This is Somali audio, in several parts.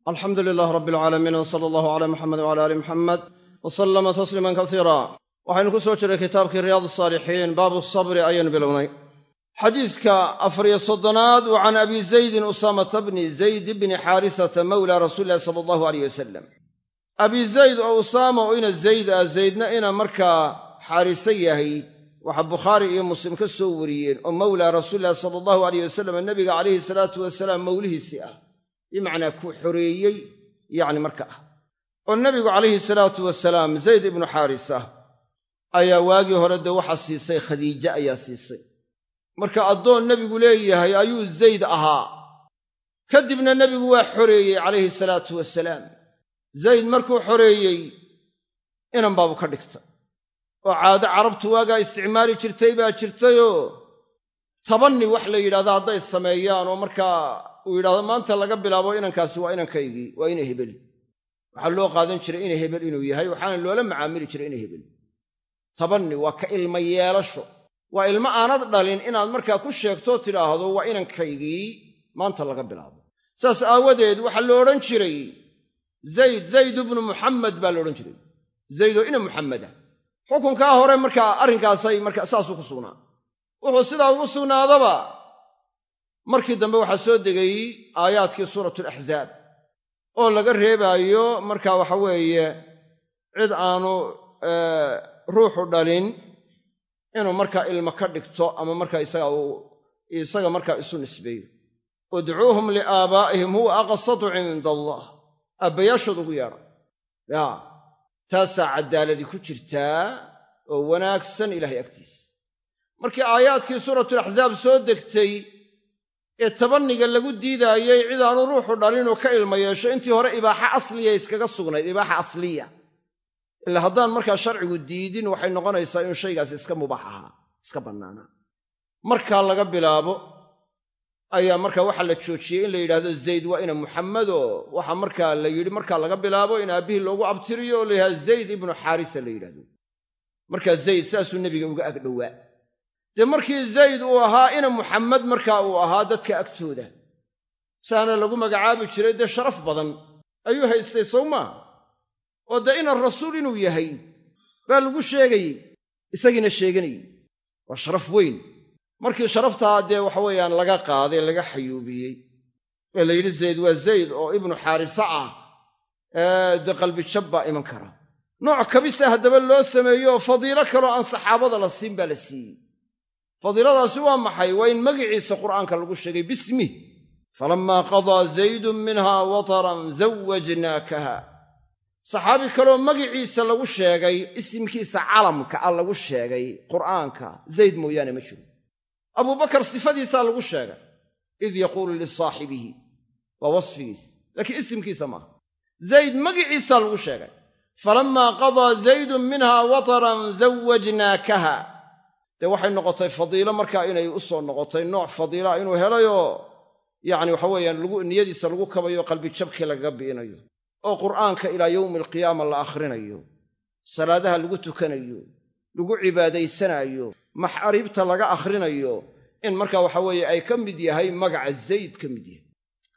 alxamdu lilah rab alcaalamiin wsala allahu cala muxamed wcala ali muxamed wslama tasliiman kasiira waxaynu ku soo jiray kitaabkii riyaad asaalixiin baabu sabri ayaynu bilownay xadiiska 40 wa can abi zaydin usaamata bni zayd bni xaarisata mawla rasuuli illahi sala allahu aleyh wasalam abi zayd oo usaama oo ina zayd ah zaydna ina markaa xaarisa yahay waxa bukhaari iyo muslim ka soo wariyeen oo mawla rasuulillahi sala allahu aleyh wasalam nabiga calayhi salaatu wasalaam mawlihiisii ah bimacnaa ku xoreeyey yacni marka ah oo nebigu calayhi salaatu wasalaam zayd ibnu xaarisa ayaa waagii hore dee waxa siisay khadiije ayaa siisay marka addoon nebigu leeyahay ayuu zayd ahaa kadibna nebigu waa xoreeyey calayhi salaatu wasalaam zayd markuu xoreeyey inan baabu ka dhigtay oo caado carabtu waagaa isticmaali jirtay baa jirtayoo tabanni wax la yidhahdo hadday sameeyaan oo markaa uu yidhahdo maanta laga bilaabo inankaasi waa inankaygii waa ina hebel waxaa loo qaadan jiray ina hebel inuu yahay waxaana loola macaamili jiray ina hebel tabanni waa ka ilma yeelasho waa ilmo aanad dhalin inaad markaa ku sheegtoo tidhaahdo waa inankaygii maanta laga bilaabo saas aawadeed waxaa lo odhan jiray zayd ibnu muxamed baa la odhan jiray zaydoo ina muxameda xukunkaa hore markaa arrinkaasay marka saasuu ku sugnaa wuxuu sidaa ugu sugnaadaba markii dambe waxaa soo degay aayaadkii suuratulaxzaab oo laga reebaayo marka waxa weeye cid aanu ruuxu dhalin inuu markaa ilmo ka dhigto ama markaa isaga markaa isu nisbeeyo udcuuhum liaabaa'ihim huwa aqsatu cinda allah aabbayaashood ugu yeedha yaa taasaa caddaaladii ku jirtaa oo wanaagsan ilaahay agtiisa markii aayaadkii suuratulaxzaab soo degtay ee tabanniga lagu diidaayey cid aanu ruuxu dhalinuu ka ilma yeesho intii hore ibaaxa asliya iskaga sugnayd ibaaxa asliya ilaa haddaan markaa sharcigu diidin waxay noqonaysaa inuu shaygaasi iska mubaax ahaa iska bannaanaa markaa laga bilaabo ayaa markaa waxaa la joojiyey in la yidhahdo zayd waa ina muxamedoo waxa markaa la yidhi markaa laga bilaabo in aabbihii loogu abtiriyo oo la yidhahdo zayd ibnu xaarisa la yidhahdo markaa zayd saasuu nebiga uga agdhowaa dee markii zayd uu ahaa ina muxamed markaa uu ahaa dadka agtooda saana lagu magacaabi jiray dee sharaf badan ayuu haystay sow maa oo dee ina rasuul inuu yahay baa lagu sheegayey isagiina sheeganayey waa sharaf weyn markii sharaftaa dee waxa weeyaan laga qaaday laga xayuubiyey ee la yidhi zayd waa zayd oo ibnu xaarisa ah dee qalbijab baa iman kara nooc kabisa haddaba loo sameeyo oo fadiilo kaloo aan saxaabada la siin baa la siiyey fadiiladaasi waa maxay waa in magiciisa qur'aanka lagu sheegay bismih falammaa qadaa zaydun minhaa wataran zawwajnaakaha saxaabi kaloo magiciisa lagu sheegay isimkiisa calamka ah lagu sheegay qur'aanka zayd mooyaane ma jiro abubakar sifadiisaa lagu sheegay id yaquulu lisaaxibihi waa wasfigiis laakiin isimkiisa maaha zayd magiciisaa lagu sheegay falammaa qadaa zaydun minhaa wataran zawwajnaakaha dee waxay noqotay fadiilo markaa inay u soo noqotay nooc fadiilaa inuu helayoo yacni waxa weeyaan niyadiisa lagu kabayo qalbijabkii lagaga bi'inayo oo qur'aanka ilaa yowmi alqiyaama la akhrinayo salaadaha lagu tukanayo lagu cibaadaysanaayo maxariibta laga akhrinayo in markaa waxa weeye ay ka mid yahay magaca zayd ka mid yahay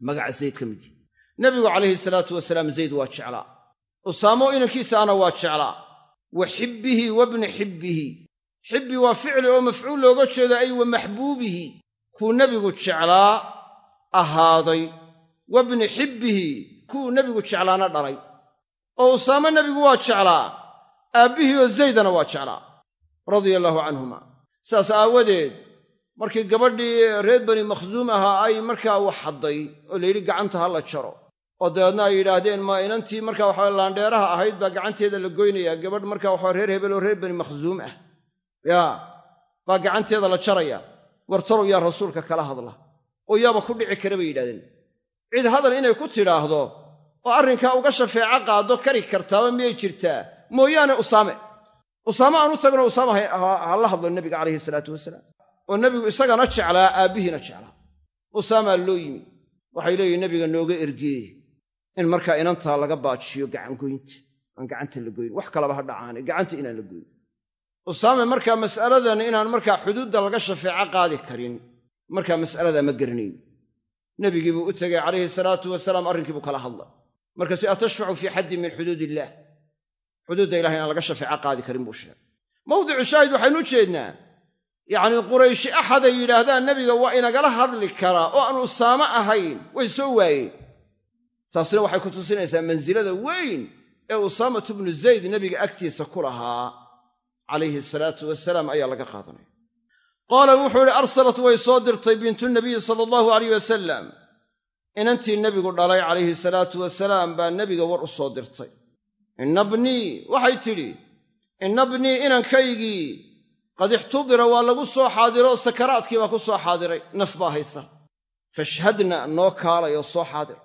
nebigu calayhi salaatu wasalaam zayd waa jeclaa usaamo inankiisaana waa jeclaa wa xibbihi wabni xibbihi xibbi waa ficli oo mafcuul looga jeedo ay wa maxbuubihi kuu nebigu jeclaa ahaaday wabni xibbihi kuu nebigu jeclaana dhalay oo usaamo nebigu waa jeclaa aabbihii oo zaydana waa jeclaa radia allaahu canhuma saas aawadeed markii gabadhii reer bani makhsuum ahaa ay markaa wax hadday oo layidhi gacanta ha la jaro oo dabeedna ay yidhaahdeen ma inantii markaa waxa laandheeraha ahayd baa gacanteeda la goynayaa gabadh markaa waxa reer hebel oo reer bani makhsuum ah yaa baa gacanteeda la jaraya wartarow yaa rasuulka kala hadla oo yaaba ku dhici kara bay yidhahdeen cid hadal inay ku tidhaahdo oo arrinkaa uga shafeeco qaado kari kartaaba miyay jirtaa mooyaane usaame aan u tagno usaame ha la hadlo nebiga calayhi salaatu wasalaam oo nebigu isagana jeclaa aabbihiina jeclaa usaamaa loo yimi waxay leeyihin nebiga nooga ergeeye in markaa inantaa laga baajiyo gacangoynta aan gacanta la goyn wax kalaba ha dhacaane gacanta inaan la goyn usaame markaa mas'aladan inaan markaa xuduudda laga shafeeco qaadi karin markaa mas'aladaa ma garanayn nebigii buu u tegey calayhi salaatu wasalaam arrinkiibuu kala hadlay markaasuu atashfacu fii xaddin min xuduud illaah, xuduudda ilahay inaan laga shafeeco qaadi karin buu sheegay. mawdicu shaahid waxaynu u jeednaa yacnii qurayshi axaday yidhaahdaan nebiga waa inagala hadli karaa oo aan Usaame ahayn way soo waayeen. taasina waxay ku tusinaysaa mansilada weyn ee Usaamatu bnu Zayd nebiga agtiisa ku lahaa calayhi salaatu wasalaam ayaa laga qaadanaya. qaala wuxuu yidhi arsalat way soo dirtay bintu nabiyi sala allahu alayh wasalam, inantii nebigu dhalay calayhi salaatu wasalaam baa nebiga war u soo dirtay. inna bnii waxay tidhi, inna bnii inankaygii qad ixtudira waa lagu soo xaadiro, sakaraadkii baa ku soo xaadiray, naf baa haysa, fashhadna noo kaalay oo soo xaadir.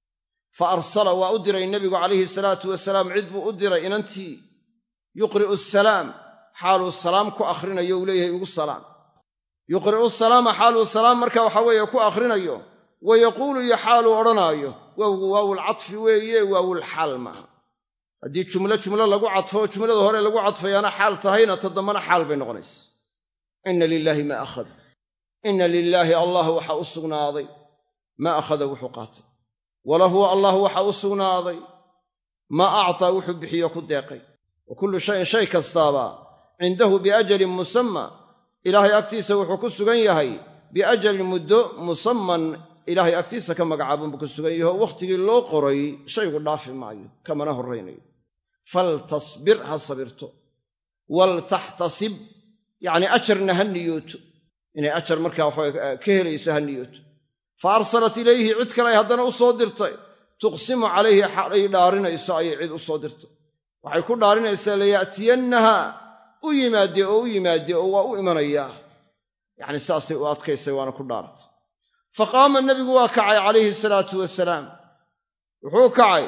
fa arsala waa u diray nebigu calayhi salaatu wasalaam cid buu u diray inantii, yuqri'u asalaam xaaluu salaam ku akhrinayo uu leeyahay ugu salaam, yuqri'u salaama xaaluu salaam marka waxa weeye ku akhrinayo, wa yaquulu iyo xaaluu odhanaayo. waawgu waawulcadfi weeye, waawulxaal maaha. haddii jumlo lagu cadfo oo jumlada hore lagu cadfayaana xaal tahayna ta dambana xaal bay noqonaysa. inna lilaahi maa akhad, inna lilaahi allah waxaa u sugnaaday maa akhada wuxuu qaatay, walahu allah waxaa u sugnaaday maa actaa wuxuu bixiyo ku deeqay. wa kullu shayin shay kastaaba cindahu biajalin musamma, ilaahay agtiisa wuxuu ku sugan yahay biajalin muddo musamman ilaahay agtiisa ka magacaabun buu ku sugan yaho wakhtigii loo qoray shaygu dhaafi maayo, kamana horraynayo. faltasbir ha sabirto, waltaxtasib yacnii ajarna ha niyooto, inay ajar markaa waxa ka helayso ha niyooto. fa arsalat ilayhi cid kale ay haddana u soo dirtay, tuqsimu calayhi xalay dhaarinayso ayay cid u soo dirtay. waxay ku dhaarinaysaa laya'tiyannaha u yimaadee oo waa u imanayaa, yacni saasay u adkaysay waana ku dhaaratay. faqaama nebigu waa kacay calayhi salaatu wasalaam, wuxuu kacay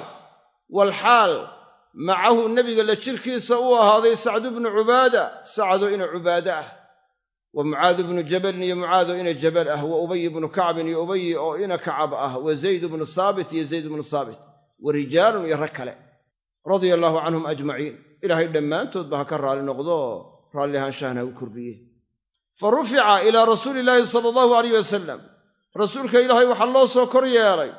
walxaal macahu nebiga la jirkiisa uu ahaaday sacdu bnu cubaada, sacdo ina cubaade ah, wa mucaadu bnu jabalin iyo mucaado ina jabal ah, wa ubayi bnu kacbin iyo ubayi oo ina kacab ah, wa zayd bnu saabit iyo zayd bnu saabit, wa rijaalun iyo rag kale radia allaahu canhum ajmaciin, ilaahay dhammaantoodba ha ka raalli noqdo, raalli ahaanshahana u kordhiye. fa rufica ilaa rasuuli illaahi sala allahu alayh wasalam, rasuulka ilaahay waxaa loo soo kor yeelay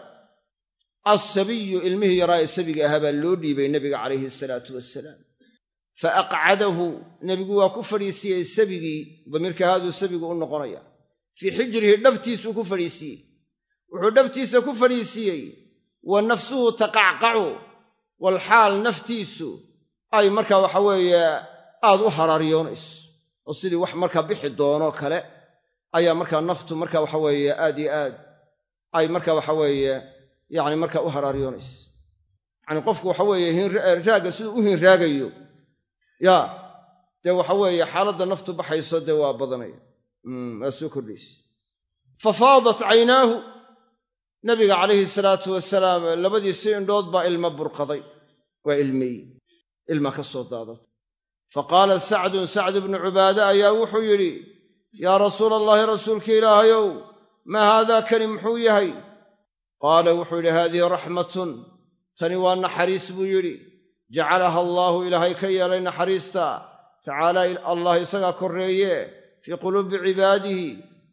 assabiyu, ilmihii yaraa ee sabiga ahaa baa loo dhiibay nebiga calayhi salaatu wasalaam. fa aqcadahu, nebigu waa ku fadhiisiiyey sabigii, damiirka haaduu sabigu u noqonaya, fii xijrihi dhabtiisuu ku fadhiisiiyey, wuxuu dhabtiisa ku fadhiisiiyey, wa nafsuhu taqacqacu, walxaal naftiisu ay markaa waxa weeye aad u haraaryoonayso, oo sidii wax markaa bixi doonoo kale ayaa markaa naftu markaa waxa weeye aad iyo aad ay markaa waxa weeye yacni markaa u haraaryoonayso. yacni qofku waxa weeye hinraagga siduu u hinraagayo yaa dee waxa weeye xaaladda naftu baxayso dee waa badanaya, waa soo kordhaysa. fa faadat caynaahu, nabiga calayhi salaatu wasalaam labadiisii indhood baa ilma burqaday, waa ilmeeyey, ilma ka soo daadatay. fa qaala sacdun, sacd bnu cubaada ayaa wuxuu yidhi, yaa rasuula allahi, rasuulka ilaahayow, maa haadaa kani muxuu yahay? qaala wuxuu yidhi, haadihi raxmatun, tani waa naxariis buu yidhi, jacalaha allaahu ilaahay ka yeelay naxariista, tacaala allah isagaa korreeye, fii quluubi cibaadihi,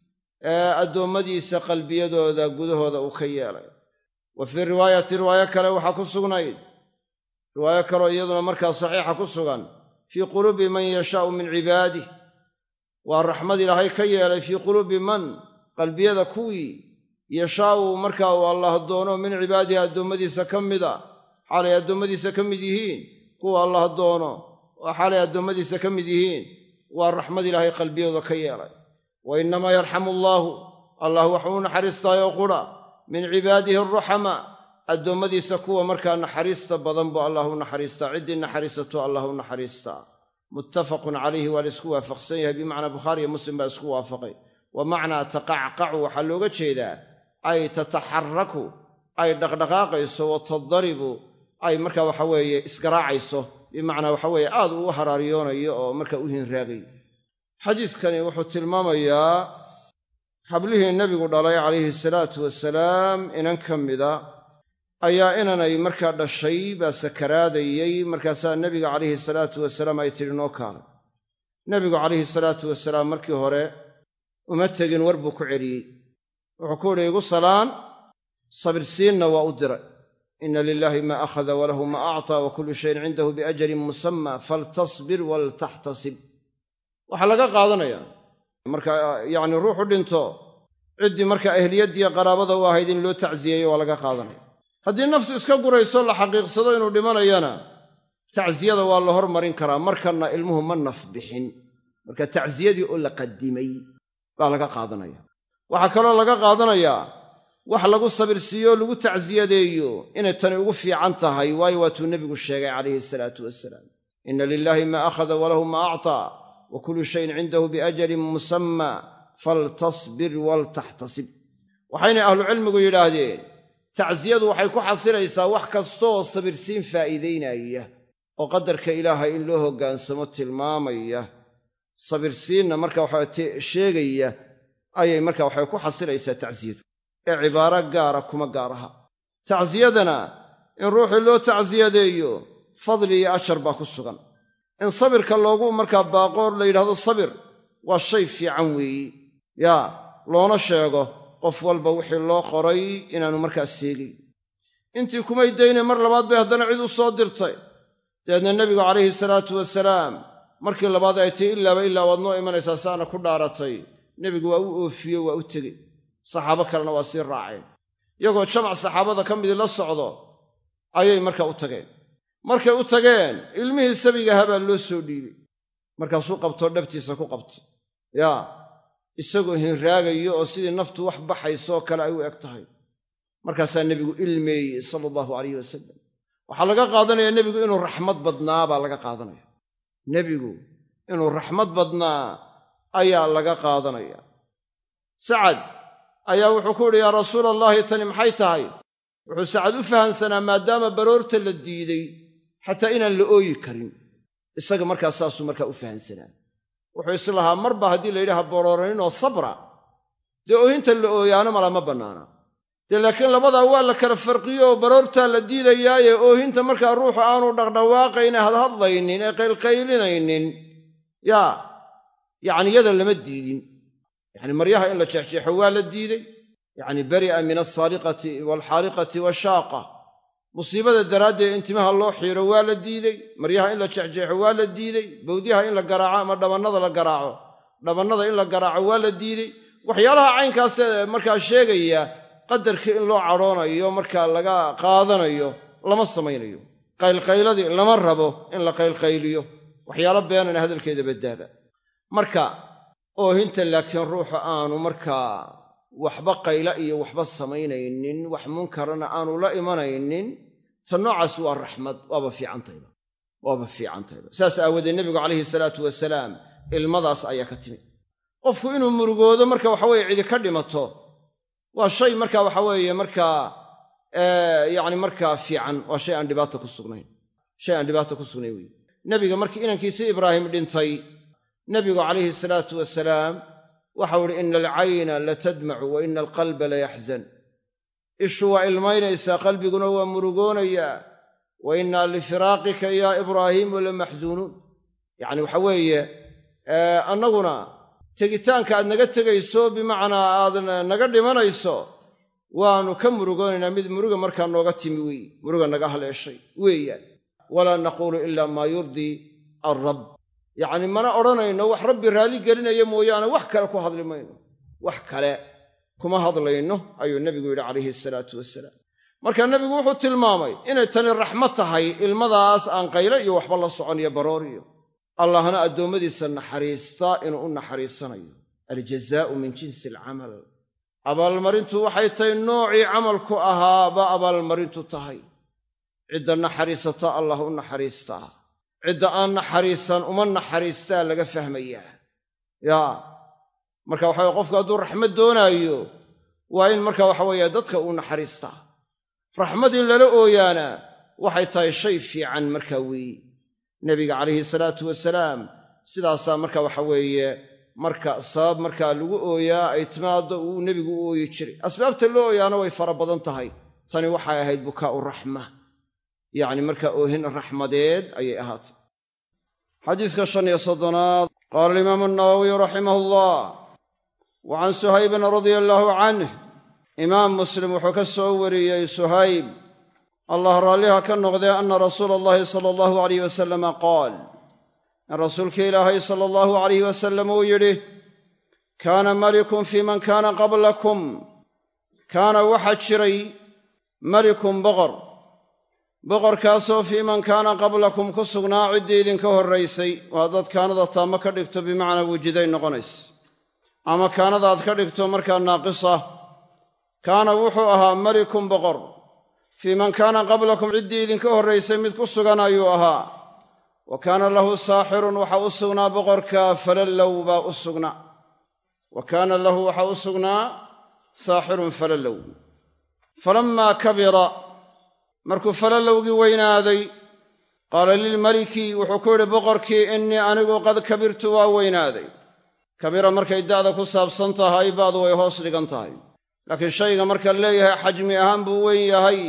addoommadiisa qalbiyadooda gudahooda uu ka yeelay. wa fii riwaayati, riwaayo kale waxaa ku sugnayd, riwaayo kaloo iyaduna markaa saxiixa ku sugan, fii quluubi man yashaa'u min cibaadih, waa raxmad ilaahay ka yeelay fii quluubi man, qalbiyada kuwii yashaa'u markaa uu allah doono min cibaadihi addoommadiisa ka mida, xaalay addoommadiisa ka mid yihiin, kuwa allah doono oo xaalay addoommadiisa ka mid yihiin, waa raxmad ilaahay qalbiyadooda ka yeelay. wa innamaa yarxamu allaahu, allah waxuu u naxariistaayoo qudha min cibaadihi aruxamaa, addoommadiisa kuwa markaa naxariista badan buu allah u naxariistaa, ciddii naxariisato allah u naxariistaa. muttafaqun calayhi, waa la isku waafaqsan yahay, bimacnaa bukhaari iyo muslim baa isku waafaqay. wa macnaa taqacqacu waxaa looga jeedaa ay tataxaraku, ay dhaqdhaqaaqayso, wa tadaribu, ay markaa waxa weeye isgaraacayso, bimacnaa waxa weeye aad uu haraariyoonayo oo markaa u hinraagayo. xadiiskani wuxuu tilmaamayaa hablihii nebigu dhalay calayhi salaatu wasalaam, inan ka mida ayaa inanay markaa dhashay baa sakaraadayey, markaasaa nebiga calayhi salaatu wasalaam ay tidhi noo kaalay. nebigu calayhi salaatu wasalaam markii hore uma tegin, war buu ku celiyey, wuxuu ku idhi igu salaan, sabirsiinna waa u diray. ina lilahi ma akhada walahu ma acطaa wakulu shayin cindahu biajalin musama faltasbir waltaxtasib waxaa laga qaadanaya marka yacni ruuxu dhinto ciddii marka ehliyaddiiyo qaraabada u ahayd in loo tacsiyeeyo waa laga qaadanaya haddii naftu iska gurayso la xaqiiqsado inuu dhimanayana tacsiyada waa la hormarin karaa markanna ilmuhu ma naf bixin marka tacsiyadii oo la qadimay baa laga qaadanaya waxaa kaloo laga qaadanayaa wax lagu sabirsiiyo lagu tacsiyadeeyo inay tani ugu fiican tahay waayo waatuu nebigu sheegay calayhi salaatu wasalaam ina lilahi ma akhada walahu ma acطaa wa kullu shayin cindahu biajalin musamma faltasbir waltaxtasib waxaynay ahlucilmigu yidhaahdeen tacsiyadu waxay ku xasilaysaa wax kastooo sabirsiin faa'iidaynaya oo qadarka ilaahay in loo hoggaansamo tilmaamaya sabirsiinna marka waxaa sheegaya ayay marka waxay ku xasilaysaa tacsiyadu ee cibaaro gaara kuma gaar aha tacsiyadana in ruuxii loo tacsiyadeeyo fadli iyo ajar baa ku sugan in sabirka loogu markaa baaqoor la yidhahdo sabir waa shay fiican weeyi yaa loona sheego qof walba wixii loo qoray inaannu markaas seegin intii kumay dayne mar labaad bay haddana cid u soo dirtay dabeedna nebigu calayhi salaatu wasalaam markii labaad ay tii ilaaba ilaa waad noo imanaysaa saana ku dhaaratay nebigu waa u oofiye waa u tegey saxaabo kalena waa sii raaceen iyagoo jamac saxaabada ka midii la socdo ayay marka u tageen markay u tageen ilmihii sabigaha baa loo soo dhiibay markaasuu qabtoo dhabtiisa ku qabtay yaa isagoo hinraagayo oo sidii naftu wax baxaysoo kale ay u eg tahay markaasaa nebigu ilmeeyey sala allahu calayhi wasalam waxaa laga qaadanaya nebigu inuu raxmad badnaa baa laga qaadanaya nebigu inuu raxmad badnaa ayaa laga qaadanaya sacad ayaa wuxuu ku yidhi yaa rasuula allaahi tani maxay tahay wuxuu sacad u fahansanaa maadaama baroorta la diiday xataa inaan la ooyi karin isaga markaa saasuu markaa u fahansanaa wuxuu islahaa marba haddii la yidhaha borooraninoo sabra dee oohinta la ooyaano mala ma bannaana dee laakiin labadaa waa la kala farqiyo oo baroortaa la diidayaaye oohinta markaa ruuxu aanu dhaqdhawaaqayne hadhadlaynin ee qaylqaylinaynin yaa yacni yada lama diidin yacni maryaha in la jeexjeexo waa la diiday yacni bari'a min alsaaliqati waalxaaliqati washaaqa musiibada daraaddeed in timaha loo xiiro waa la diidey maryaha in la jeexjeexo waa la diidey bawdyaha in la garaaco ama dhabannada la garaaco dhabannada in la garaaco waa la diidey waxyaalaha caynkaasee markaa sheegaya qadarkii in loo cadhoonayo markaa laga qaadanayo lama samaynayo qaylqayladii lama rabo in la qaylqayliyo waxyaalo beenana hadalkeeda baddaaba marka oohinta laakiin ruuxu aanu markaa waxba qayla iyo waxba samaynaynin wax munkarana aanu la imanaynin ta noocaas waa raxmad waaba fiicantayba saas aawadeed nebigu calayhi salaatu wasalaam ilmadaas ayaa ka timid qofku inuu murugoodo marka waxaweye cidi ka dhimato waa shay marka waxaweeye markaa yacni markaa fiican waa shay aan dhibaata ku sugnayn wey nebiga markii inankiisii ibraahim dhintay nebigu calayhi salaatu wasalaam waxau idhi ina alcayna latadmacu wa ina alqalba layaxzan ishu waa ilmaynaysaa qalbiguna waa murugoonayaa wa innaa lifiraaqika yaa ibraahiimu lamaxzuunuun yacni waxa weeye annaguna tegitaanka aad naga tegayso bimacnaa aad naga dhimanayso waannu ka murugoonaynaa mid muruga markaa nooga timi weeye muruga naga haleeshay weeyaan walaa naquulu ilaa maa yurdii alrabb yacni mana odhanayno wax rabbi raalli gelinaya mooyaane wax kale ku hadli mayno wax kale kuma hadlayno ayuu nebigu yidhi calayhi salaatu wasalaam marka nebigu wuxuu tilmaamay inay tani raxmad tahay ilmadaas aan qayle iyo waxba la socon iyo baroor iyo allahna addoommadiisa naxariista inuu u naxariisanayo aljazaa'u min jinsi alcamal abaalmarintu waxay tahay noocii camalku ahaaba abaalmarintu tahay cidda naxariisata allah u naxariistaa cidda aan naxariisan uma naxariistaa laga fahmayaa yaa marka waxaweye qofku hadduu raxmad doonaayo waa in marka waxaweeye dadka uu naxariistaa raxmad in lala ooyaana waxay tahay shay fiican markaa weeye nebiga calayhi salaatu wasalaam sidaasaa marka waxaweeye marka sabab markaa lagu ooyaa ay timaaddo uu nebigu u ooyi jiray asbaabta loo ooyaana way fara badan tahay tani waxay ahayd bukaa'u raxma yacni markaa oohin raxmadeed ayay ahaatay xadiiska 35 qaala alimaamu an-nawawiy raximahu llah wa can suhaybin radia allaahu canh imaam muslim wuxuu ka soo wariyey suhayb allah raalliha ka noqdee anna rasuula allahi sala allahu alayh wasalama qaal in rasuulka ilaahay sala allahu alayh wasalam uu yidhi kaana malikun fii man kaana qablakum kaana waxaa jiray malikun boqorkaasoo fii man kaana qablakum ku sugnaa ciddii idinka horraysay waa haddaad kaanada taamo ka dhigto bimacnaa wujiday noqonays ama kaanada aad ka dhigto markaa naaqisa kaana wuxuu ahaa malikun boqor fii man kaana qablakum ciddii idinka horraysay mid ku sugan ayuu ahaa wa kaana lahu saaxirun waxaa u sugnaa boqorka falallow baa u sugnaa wa kaana lahu waxaa u sugnaa saaxirun falallow falammaa kabira markuu falalowgii weynaaday qaala lilmaliki wuxuu ku yidhi boqorkii innii anigu qad kabirtu waa weynaaday kabira markay da'da ku saabsan tahay ba'du way hoos dhigan tahay laakiin shayga marka leeyahay xajmi ahaan buu weyn yahay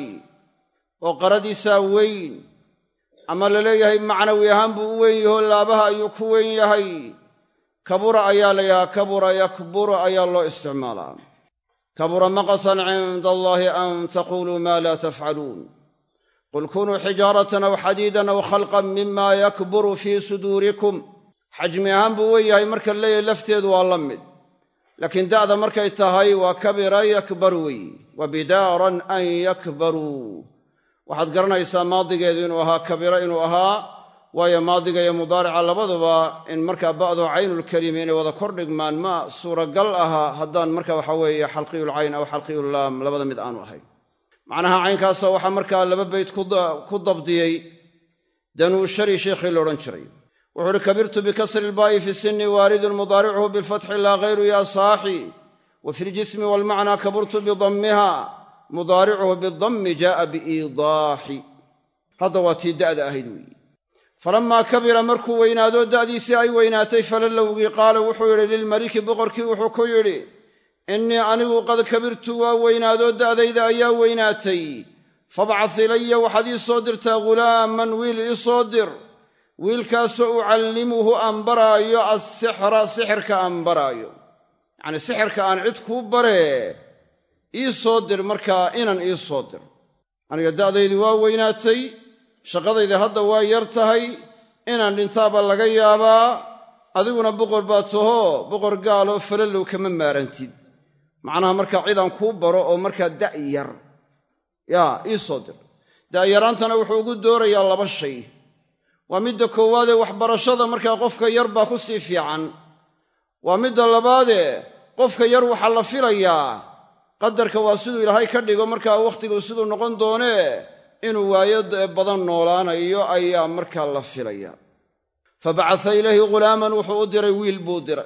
oo qaradiisaa weyn ama la leeyahay macnawi ahaan buu u weyn yahoo laabaha ayuu ku weyn yahay kabura ayaa la yidhaha kabura yakburu ayaa loo isticmaalaa kabura maqtan cinda allahi an taquluu maa laa tafcaluun qul kunuu xijaaratan aw xadiidan aw khalqan mima yakburu fii suduurikum xajmi ahaan buu weyn yahay marka la leeyahay lafteedu waa la mid laakiin da'da markay tahay waa kabira yakbaru wey wa bidaaran an yakbaruu waxaad garanaysaa maadigeedu inuu ahaa kabira inuu ahaa waayo maadiga iyo mudaarica labaduba in markaa ba'du caynulkelimi inay wada kor dhigmaan ma suuragal aha haddaan marka waxa weeye xalqiyulcayn aw xalqiyullaam labada mid aanu ahayn macnaha caynkaasa waxaa markaa laba bayd ku dabdiyey danuushari sheikhii la odhan jiray wuxuu uhi kabirtu bikasri ilbaa'i fi sinni waaridun mudaaricuhu bilfatxi laa hayru yaa saaxi wa fi ljismi waalmacnaa kaburtu bidammiha mudaaricuhu bidammi jaa'a biiidaaxi hadda waa tii da'da ahayd weeye falammaa kabira markuu weynaadoo da'diisii ay weynaatay falalowgii qaala wuxuu yidhi lilmaliki boqorkii wuxuu ku yidhi innii anigu qad kabirtu waa weynaadoo da'dayda ayaa weynaatay fabcad ilaya waxaad ii soo dirtaa ghulaaman wiil ii soo dir wiilkaasoo ucallimuhu aan baraayo assixra sixirka aan baraayo yacnii sixirka aan cid kuu baree ii soo dir markaa inan ii soo dir aniga da'daydii waa weynaatay shaqadayda hadda waa yar tahay inaan dhintaaba laga yaabaa adiguna boqor baad tahoo boqor gaaloo falallow kama maarantid macnaha markaa cidaan kuu baro oo markaa da'yar yaa ii soo dir da'yaraantana wuxuu ugu doorayaa laba shay waa midda koowaadee waxbarashada markaa qofka yar baa ku sii fiican waa midda labaadee qofka yar waxaa la filayaa qadarka waa siduu ilaahay ka dhigo markaa wakhtigu siduu noqon doonee inuu waayo badan noolaanayo ayaa markaa la filaya fabacatha ilayhi ghulaaman wuxuu u diray wiil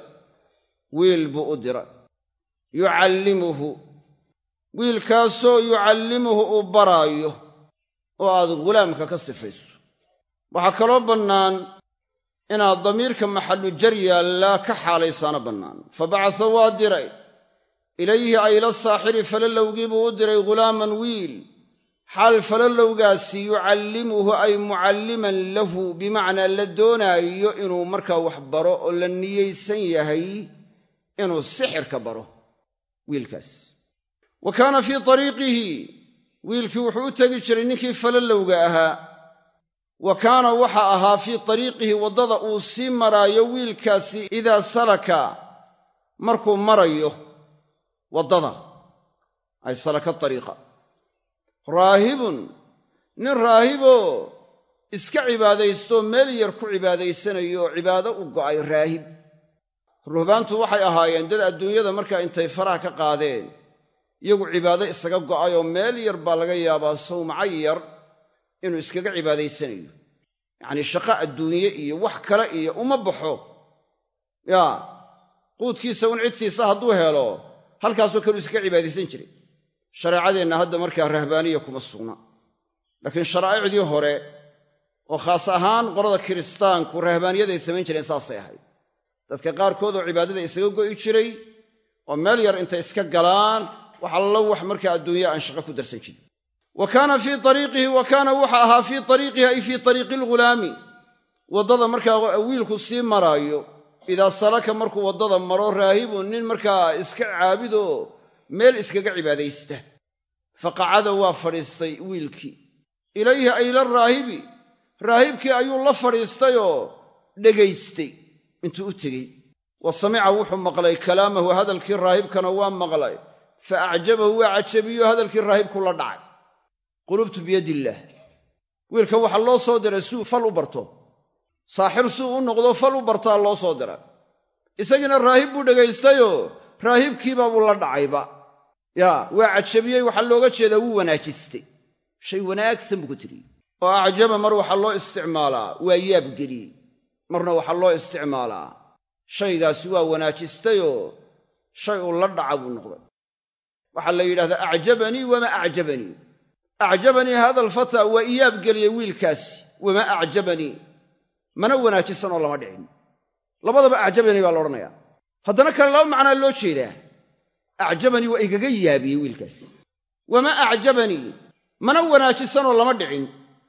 buu u diray yucallimuhu wiilkaasoo yucallimuhu uu baraayo oo aad ghulaamka ka sifayso waxaa kaloo bannaan inaad damiirka maxallu jar yaallaa ka xaalaysaana bannaan fabacatha waa diray ilayhi ay ila saaxiri falalowgii buu u diray ghulaaman wiil xaal falalowgaasi yucallimuhu ay mucalliman lahu bimacnaa la doonaayo inuu markaa wax baro oo la niyaysan yahay inuu sixirka baro wiilkaas wa kaana fii tariiqihi wiilkii wuxuu u tegi jiray ninkii falalowga ahaa wa kaana waxa ahaa fii tariiqihi waddada uu sii maraayo wiilkaasi idaa salaka markuu marayo waddada ay salaka tariiqa raahibun nin raahiboo iska cibaadaystoo meel yar ku cibaadaysanayo oo cibaado u go'ay raahib ruhbaantu waxay ahaayeen dad adduunyada markaa intay faraha ka qaadeen iyagu cibaado isaga go'ay oo meel yar baa laga yaabaa sawmaca yar inuu iskaga cibaadaysanayo yacnii shaqo adduunye iyo wax kale iyo uma baxo yaa quudkiisa un cidsiisa hadduu helo halkaasoo kaleu iskaga cibaadaysan jiray shareecadeenna hadda markaa rahbaaniya kuma sugna laakiin sharaa'icdii hore oo khaas ahaan qolada kiristaanku rahbaaniyaday samayn jireen saasay ahayd dadka qaarkood oo cibaadada isaga go'i jiray oo meel yar intay iska galaan wax allo wax markaa adduunya aan shaqo ku darsan jirin wa kaana fii ariiqihi wa kaana waxa ahaa fii ariiqihi ay fii ariiqi alghulaami waddada markaa wiilku sii maraayo idaa salaka markuu waddada maro raahibun nin markaa iska caabidoo meel iskaga cibaadaysta faqacada waa fadhiistay wiilkii ilayhi ay ila raahibi raahibkii ayuu la fadhiistayoo dhegaystay intuu u tegey wa samica wuxuu maqlay kalaamahu hadalkii raahibkana waa maqlay fa acjabahu waa cajabiyo hadalkii raahibku la dhacay qulubtu biyadillaah wiilkan waxaa loo soo diray suu fal u barto saaxir suu u noqdo fal u bartaa loo soo diray isagiina raahib buu dhegaystayoo raahibkiibaa buu la dhacayba waa cajabiyey waxaa looga jeedaa wuu wanaajistay shay wanaagsan buu ku tiriyey oo acjaba mar waxaa loo isticmaalaa waa yaabgeliyey marna waxaa loo isticmaalaa shaygaasi waa wanaajistayoo shay uu la dhaca buu noqday waxaa la yidhahdaa acjabanii wamaa acjabanii acjabanii hada alfataa waa iyaabgeliyey wiilkaasi wamaa acjabanii mana wanaajisan oo lama dhicin labadaba acjabanii baa la odhanayaa haddana kale laba macnaa loo jeedaa acjabanii waa igaga yaabiyey wiilkaasi wamaa acjabanii mana wanaajisanoo lama dhicin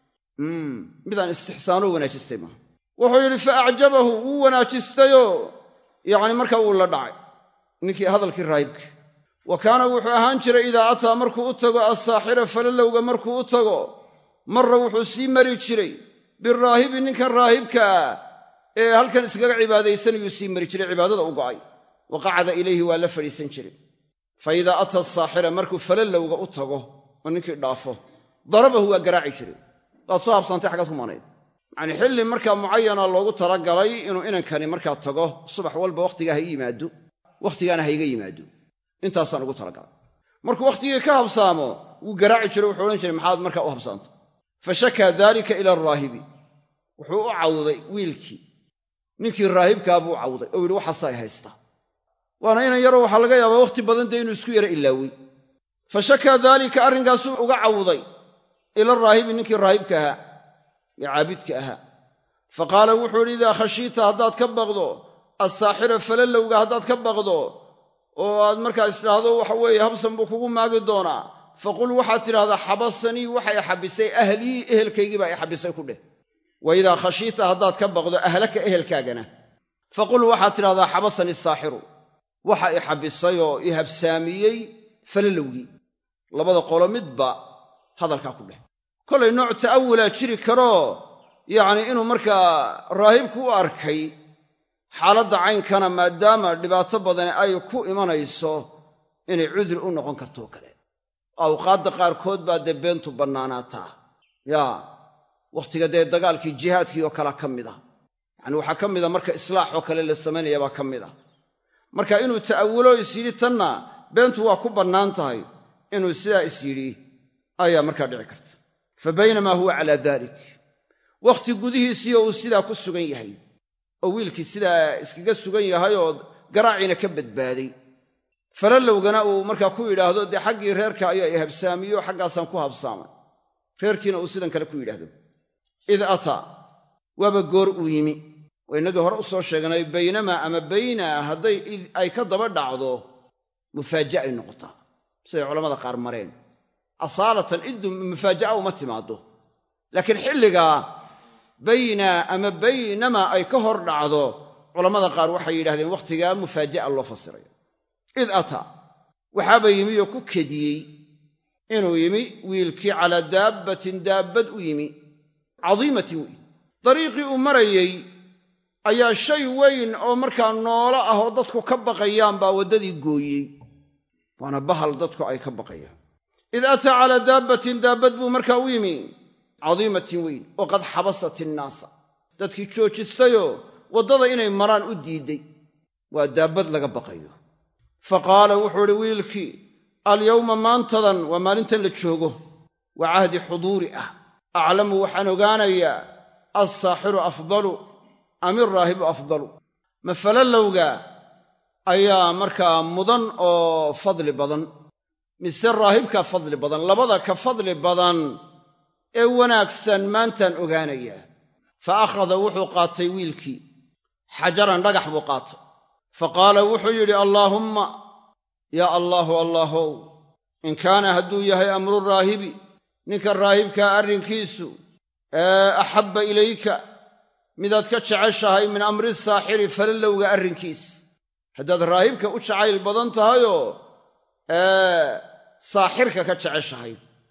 midaan istixsaanoo wanaajistay maaha wuxuu yidhi fa acjabahu wuu wanaajistayoo yacni markaa wuu la dhacay ninkii hadalkii raahibka wa kaana wuxuu ahaan jiray idaa ataa markuu u tago assaaxira falalowga markuu u tago marra wuxuu sii mari jiray biraahibi ninkan raahibkaa ee halkan iskaga cibaadaysanayuu sii mari jiray cibaadada u go'ay wa qacada ilayhi waa la fadhiisan jiray fa idaa ata asaaxira markuu falalowga u tago oo ninkii dhaafo darabahu waa garaaci jiray waad soo habsantay xaggaad ku manayd yacnii xilli markaa mucayana loogu talagalay inuu inankani markaa tago subax walba wakhtigaa ha ii yimaado wakhtigaana ha iga yimaado intaasaan ugu talagalay markuu wakhtigii ka habsaamo wuu garaaci jiray wuxuu odhan jiray maxaad markaa u habsaantay fa shakaa daalika ila araahibi wuxuu u cawday wiilkii ninkii raahibkaa buu cawday oo yidhi waxaasaa ay haystaa waana inan yaroo waxaa laga yaabaa wakhti badan dee inuu isku yara ilaawey fa shakaa daalika arrinkaasuu uga cawday ila araahibi ninkii raahibka ahaa ee caabidka ahaa fa qaala wuxuu yidhi idaa khashiita haddaad ka baqdo assaaxira falalowga haddaad ka baqdo oo aad markaa istidhaahdo waxa weeye habsan buu kugu maagi doonaa faqul waxaad tidhahdaa xabasanii waxay xabisay ahlii ehelkaygii baa i xabisay ku dheh wa idaa khashiita haddaad ka baqdo ahlaka ehelkaagana faqul waxaad tidhahdaa xabasanii saaxiru waxa i xabisay oo i habsaamiyey falalowgii labada qolo midba hadalkaa ku dheh kolay nooc ta'awulaa jiri karoo yacnii inuu markaa raahibku u arkay xaaladda caynkana maadaama dhibaato badani ay ku imanayso inay cudri u noqon kartoo kale awqaadda qaarkood baa dee beentu bannaanaataa wakhtiga dee dagaalkii jihaadkii oo kalea ka mid ah yacni waxaa ka mida marka islaax oo kale la samaynaya baa ka mid ah marka inuu ta'awulo is yidhi tanna beentu waa ku bannaan tahay inuu sidaa is yidhi ayaa markaa dhici karta fa baynamaa huwa calaa daalik wakhti gudihiisiiyo uu sidaa ku sugan yahay oo wiilkii sidaa iskaga sugan yahay oo garaaciina ka badbaaday falalowgana uu markaa ku yidhaahdo dee xaggii reerka ayaa i habsaamiyo xaggaasaan ku habsaamay reerkiina uu sidan kale ku yidhaahdo id ataa waaba goor uu yimi waa innagii hore u soo sheegnay baynamaa ama bayna hadday ay ka daba dhacdo mufaaja'ay noqotaa siday culammada qaar mareen asaalatan iddu mufaaja'a uma timaaddo laakiin xilligaa bayna ama baynamaa ay ka hor dhacdo culammada qaar waxay yidhahdeen wakhtigaa mufaaja'a loo fasirayo id ataa waxaaba yimi oo ku kediyey inuu yimi wiilkii calaa daabbatin daabbad u yimi cadiimatin weyn dariiqii uu marayey ayaa shay weyn oo markaa noolo ah oo dadku ka baqayaan baa waddadii gooyey waana bahal dadku ay ka baqayaan id ataa calaa daabbatin daabbad buu markaa u yimi cadiimatin weyn oo qad xabasat innaasa dadkii joojistayoo waddada inay maraan u diidday waa daabbad laga baqayo fa qaala wuxuu idhi wiilkii alyawma maantadan waa maalintan la joogo waa cahdi xuduuri ah aclamu waxaan ogaanayaa alsaaxiru afdalu am iraahibu afdalu ma falalowga ayaa markaa mudan oo fadli badan mise raahibkaa fadli badan labada ka fadli badan ee wanaagsan maantaan ogaanayaa fa akhada wuxuu qaatay wiilkii xajaran dhagax buu qaatay fa qaala wuxuu yidhi allaahumma yaa allaahu allaahow in kaana hadduu yahay amru raahibi ninka raahibkaa arrinkiisu axabba ilayka midaad ka jeceshahay min amri saaxiri falalowga arrinkiis haddaad raahibka u jacayl badan tahayoo saaxirka ka jeceshahay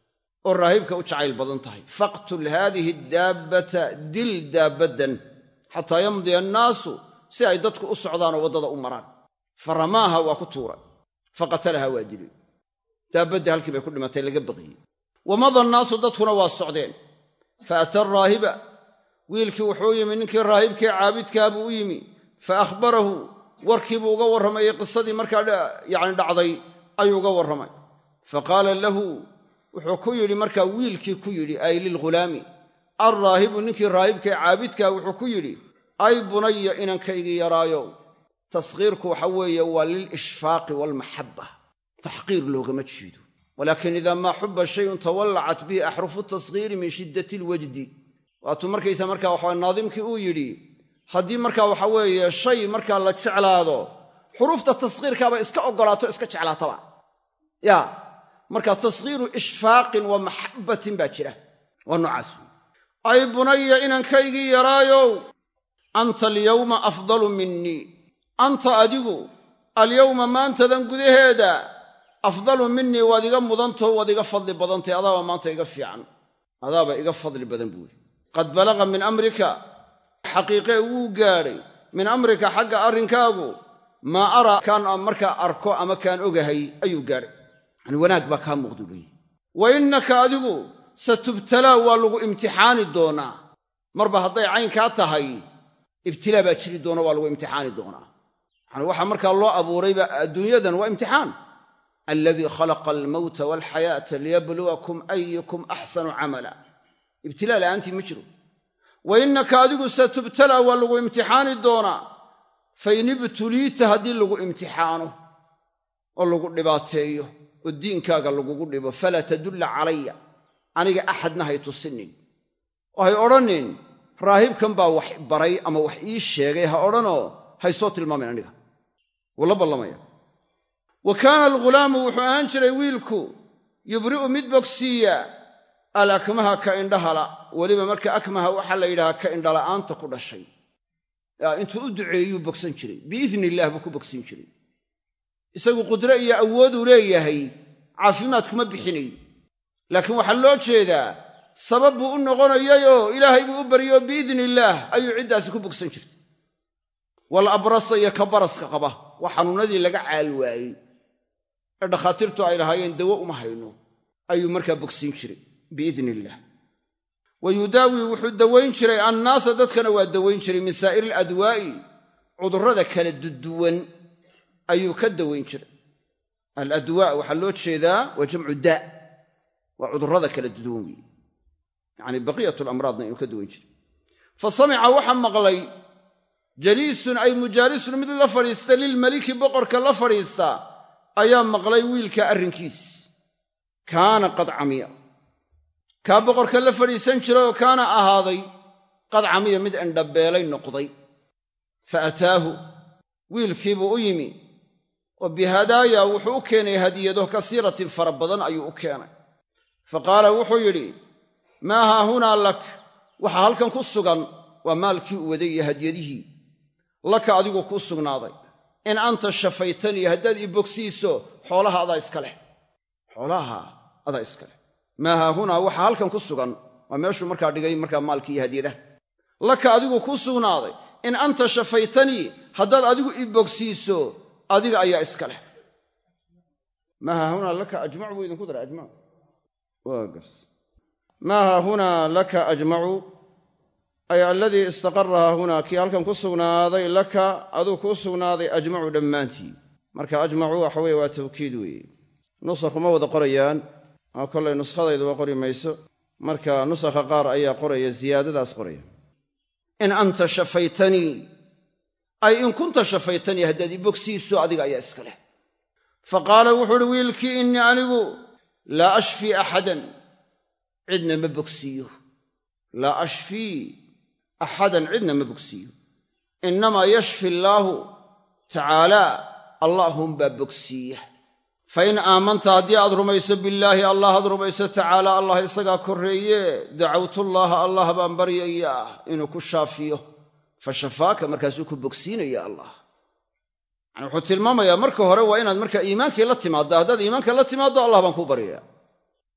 oo raahibka u jacayl badan tahay faqtul haadihi daabbata dil daabaddan xataa yamdiya annaasu si ay dadku u socdaan oo waddada u maraan faramaaha waa ku tuuray faqatalaha waa dilay daabaddii halkii bay ku dhimatay laga baqiyey wamada annaasu dadkuna waa socdeen fa ata araahiba wiilkii wuxuu yimi ninkii raahibkii caabidkaa buu u yimi fa akhbarahu warkiibuu uga warramayey qisadii markaa yacni dhacday ayuu uga warramay fa qaala lahu wuxuu ku yidhi markaa wiilkii ku yidhi ay lilghulaami alraahibu ninkii raahibkae caabidkaa wuxuu ku yidhi ay bunaya inankaygii yaraayo taskhiirku waxa weeye waa lilishfaaqi waalmaxabba taxqiir loogama jeedo walaakin idaa maa xubba shayun tawallacat bihi axrufu taskhiiri min shiddati alwajdi waatuu markaysa markaa waxaa naadimkii uu yidhi haddii markaa waxa weeye shay markaa la jeclaado xuruufta taskhiirkaaba iska oggolaato iska jeclaataba ya marka taskhiiru ishfaaqin wa maxabbatin baa jira waa noocaas ay bunaya inankaygii yaraayow anta alyawma afdalu minii anta adigu alyawma maantadan gudaheeda afdalu minii waad iga mudantaho waad iga fadli badantay adaaba maanta iga fiican adaaba iga fadli badan buuri qad balaga min amrika xaqiiqee wuu gaadhay min amrika xagga arrinkaagu maa araa kaan markaa arko ama kaan ogahay ayuu gaadhay yani wanaag baa kaa muuqdu leeyi wa innaka adigu satubtalaa waa lagu imtixaani doonaa marba hadday caynkaa tahay ibtilaa baa jiri doona waa lagu imtixaani doonaa yani waxaa markaa loo abuurayba adduunyadan waa imtixaan alladii khalaqa almawta waalxayaata liyabluwakum ayukum axsanu camala ibtilaa la'aantii ma jiro wa innaka adigu satubtalaa waa lagu imtixaani doonaa fain ibtuliita haddii lagu imtixaano oo lagu dhibaateeyo oo diinkaaga lagugu dhibo falaa tadulla calaya aniga axadna hay tusinin oo hay odhanin raahibkan baa wax baray ama wax ii sheegay ha odhanoo hay soo tilmaamin aniga wuu la ballamaya wa kaana alghulaamu wuxuu ahaan jiray wiilku yubri'u mid bogsiiya alakmaha ka indhahala weliba marka akmaha waxaa la yidhahaa ka indhala'aanta ku dhashay intuu u duceeyuu bogsan jiray biidni illaah buu ku bogsin jiray isagu qudro iyo awooduu leeyahay caafimaad kuma bixinayn laakiin waxaa loo jeedaa sabab buu u noqonayayoo ilaahay buu u baryo biidni illaah ayuu ciddaasi ku bogsan jirtay wal abrasa iyo ka baraska qaba waa xanuunadii laga caal waayey ee dhakhaatiirtu ay lahaayeen dawo uma hayno ayuu markaa bogsin jiray biidni illaah wa yudaawi wuxuu dawayn jiray annaasa dadkana waa dawayn jiray min saa'iri aladwaa'i cudurrada kala duduwan ayuu ka dawayn jiray aladwaa waxaa loo jeedaa waa jamcu daa waa cudurrada kala duduwan weeye yacni baqiyatu lamraadna inuu ka dawayn jiray fa samica waxaa maqlay jaliisun ay mujaalisun mid la fadhiista lilmaliki boqorka la fadhiista ayaa maqlay wiilka arrinkiis kaana qad camiya kaa boqorka la fadhiisan jiray oo kaana ahaaday qad camiya mid indhabeelay noqday fa ataahu wiilkiibuu u yimi oo bihadaaya wuxuu u keenay hadiyado kasiiratin fara badan ayuu u keenay fa qaala wuxuu yidhi maa haahunaa lak waxa halkan ku sugan waa maalkii u waday iyo hadiyadihii laka adigu kuu sugnaaday in anta shafaytanii haddaad ii bogsiiso xoolaha adaa iska leh xoolaha adaa iska leh maa haahunaa waxa halkan ku sugan waa meeshuu markaa dhigay markaa maalkii iyo hadiyadaha laka adigu kuu sugnaaday in anta shafaytanii haddaad adigu ii bogsiiso adiga ayaa iska leh maa haahunaa laka ajmacu buu idinku daray ajmacu waa gars maa haahunaa laka ajmacu ay alladii istaqarra haahunaa kii halkan ku sugnaaday laka aduu kuu sugnaaday ajmacu dhammaantii marka ajmacu waxa weeye waa tawkiid weeye nusakhu ma wada qorayaan oo kollay nuskhadayduba qori mayso marka nusakha qaar ayaa qoraya ziyaadadaas qoraya in anta shafaytanii ay in kunta shafaytanii haddaad ii bogsiiso adiga ayaa iska leh fa qaala wuxuu uhi wiilkii innii anigu laa ashfii axadan cidna ma bogsiiyo laa ashfii axadan cidna ma bogsiiyo innamaa yashfi allaahu tacaalaa allaahunbaa bogsiiya fa in aamanta haddii aad rumayso billaahi allah aad rumayso tacaalaa allah isagaa korreeye dacawtullaaha allah baan baryayaa inuu ku shaafiyo fa shafaaka markaasuu ku bogsiinaya allah yani wuxuu tilmaamayaa marka hore waa inaad markaa iimaankii la timaaddo haddaad iimaanka la timaaddo allah baan kuu baryayaa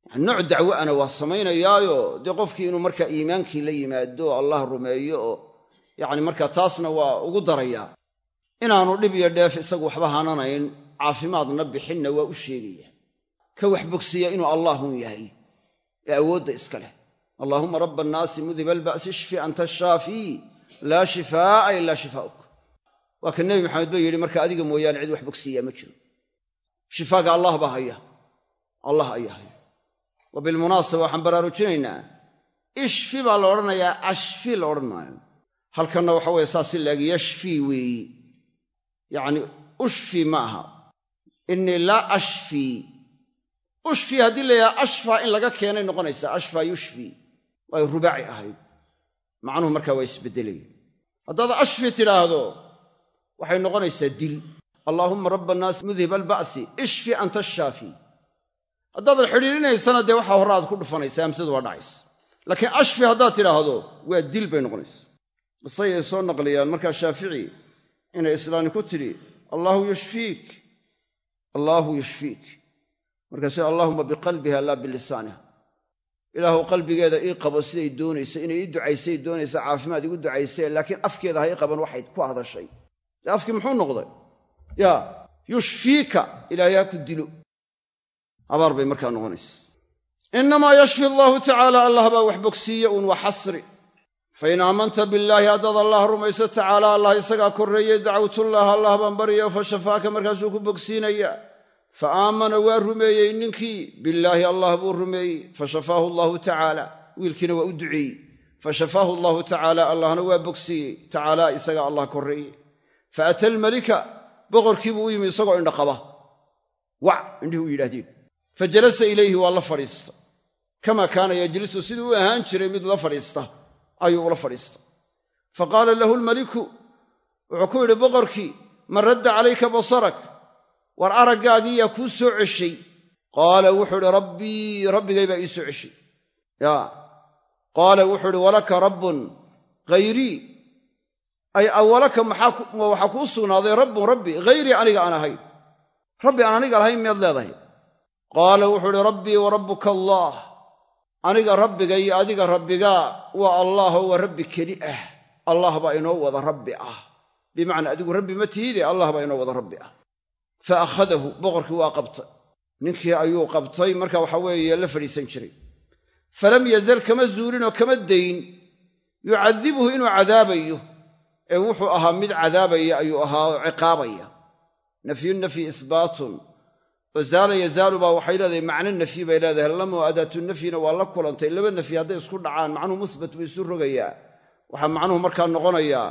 nooc dacwo ana waa samaynayaayo dee qofkii inuu markaa iimaankii la yimaado allah rumeeyo oo yacni markaa taasna waa ugu darayaa inaanu dhib iyo dheef isagu waxba hananayn caafimaadna bixinna waa u sheegaya ka wax bogsiya inuu allaahun yahay ee awoodda iska leh allaahumma rabba annaasi mudiba alba'si ishfi anta shaafii laa shifaa'a ilaa shifaa'uk waa ka nebi maxamed ba yidhi marka adiga mooyaane cid wax bogsiiyaa ma jiro shifaaga allah baa haya allah ayaa haya wa bilmunaasaba waxaan baraarujinaynaa ishfi baa la odhanayaa ashfi la odhan maayo halkanna waxa weeye saas si laeg yashfii weeyi yacni ushfi ma aha innii laa ashfii ushfi haddii la yidhaha ashfaa in laga keenay noqonaysaa ashfaa yushfi way rubaaci ahayd macnuhu markaa waa isbeddelaya haddaad ashfi tidhaahdo waxay noqonaysaa dil allaahumma rabba annaasi mudhiba alba'si ishfi anta ashaafi haddaadan xidhiirinaysana dee waxaa hore aad ku dhufanaysaa hamsadu waa dhacaysa laakiin ashfi haddaad tidhaahdo waa dil bay noqonaysaa qisayay soo naqliyaan markaa shaafici inay islaani ku tidhi allaahu yushfiik markaase allaahumma biqalbiha laa bilisaaniha ilaahu qalbigeeda ii qabo siday doonaysa inay ii ducaysay doonaysa caafimaad igu ducaysee laakiin afkeeda ha ii qaban waxay ku hadashay dee afkii muxuu noqday yaa yushfiika ilaahay ha ku dilo habaar bay markaa noqonaysa innamaa yashfi allaahu tacaala allah baa wax bogsiiye uun waa xasri fain aamanta billaahi haddaad allah rumayso tacaala allah isagaa korreeyey dacawtullaah allah baan barya fa shafaaka markaasuu ku bogsiinaya fa aamana waa rumeeyey ninkii billaahi allah buu rumeeyey fa shafaahu allahu tacaala wiilkiina waa u duceeyey fa shafaahu allahu tacaala allahna waa bogsiiyey tacaala isagaa allah korreeyey fa ata almalika boqorkii buu u yimi isagoo indha qaba wac indhihi u yidhaahdeen fa jalasa ilayhi waa la fadhiista kamaa kaana yajlisu siduu u ahaan jiray mid la fadhiista ayuu ula fadhiista fa qaala lahu almaliku wuxuu ku yidhi boqorkii man radda calayka basarak war araggaagii yaa kuu soo ceshay qaala wuxuu idhi rabbii rabbigay baa ii soo ceshay yaa qaala wuxuu idhi walaka rabbun hayrii ay awalaka waxaa kuu sugnaaday rabbun rabbi hayrii aniga aan ahayn rabbi aan aniga lahayn miyaad leedahay qaala wuxuu idhi rabbii wa rabbuka allaah aniga rabbiga iyo adiga rabbigaa waa allaahoo waa rabbi keli ah allah baa inoo wada rabbi ah bimacnaa adigu rabbi ma tihide allah baa inoo wada rabbi ah fa akhadahu boqorkii waa qabtay ninkii ayuu qabtay marka waxa weeye la fadhiisan jiray falam yazal kama zuulinoo kama dayn yucadibhu inuu cadaabayo ee wuxuu ahaa mid cadaabaya ayuu ahaa oo ciqaabaya nafyunafyi isbaatun oo zaala yazaalu baa waxay leedahay macno nafyi bay leedahay lamu adaatu nafyina waa la kulantay laba nafyi hadday isku dhacaan macnuhu musbat buu isu rogayaa waxaa macnuhu markaa noqonayaa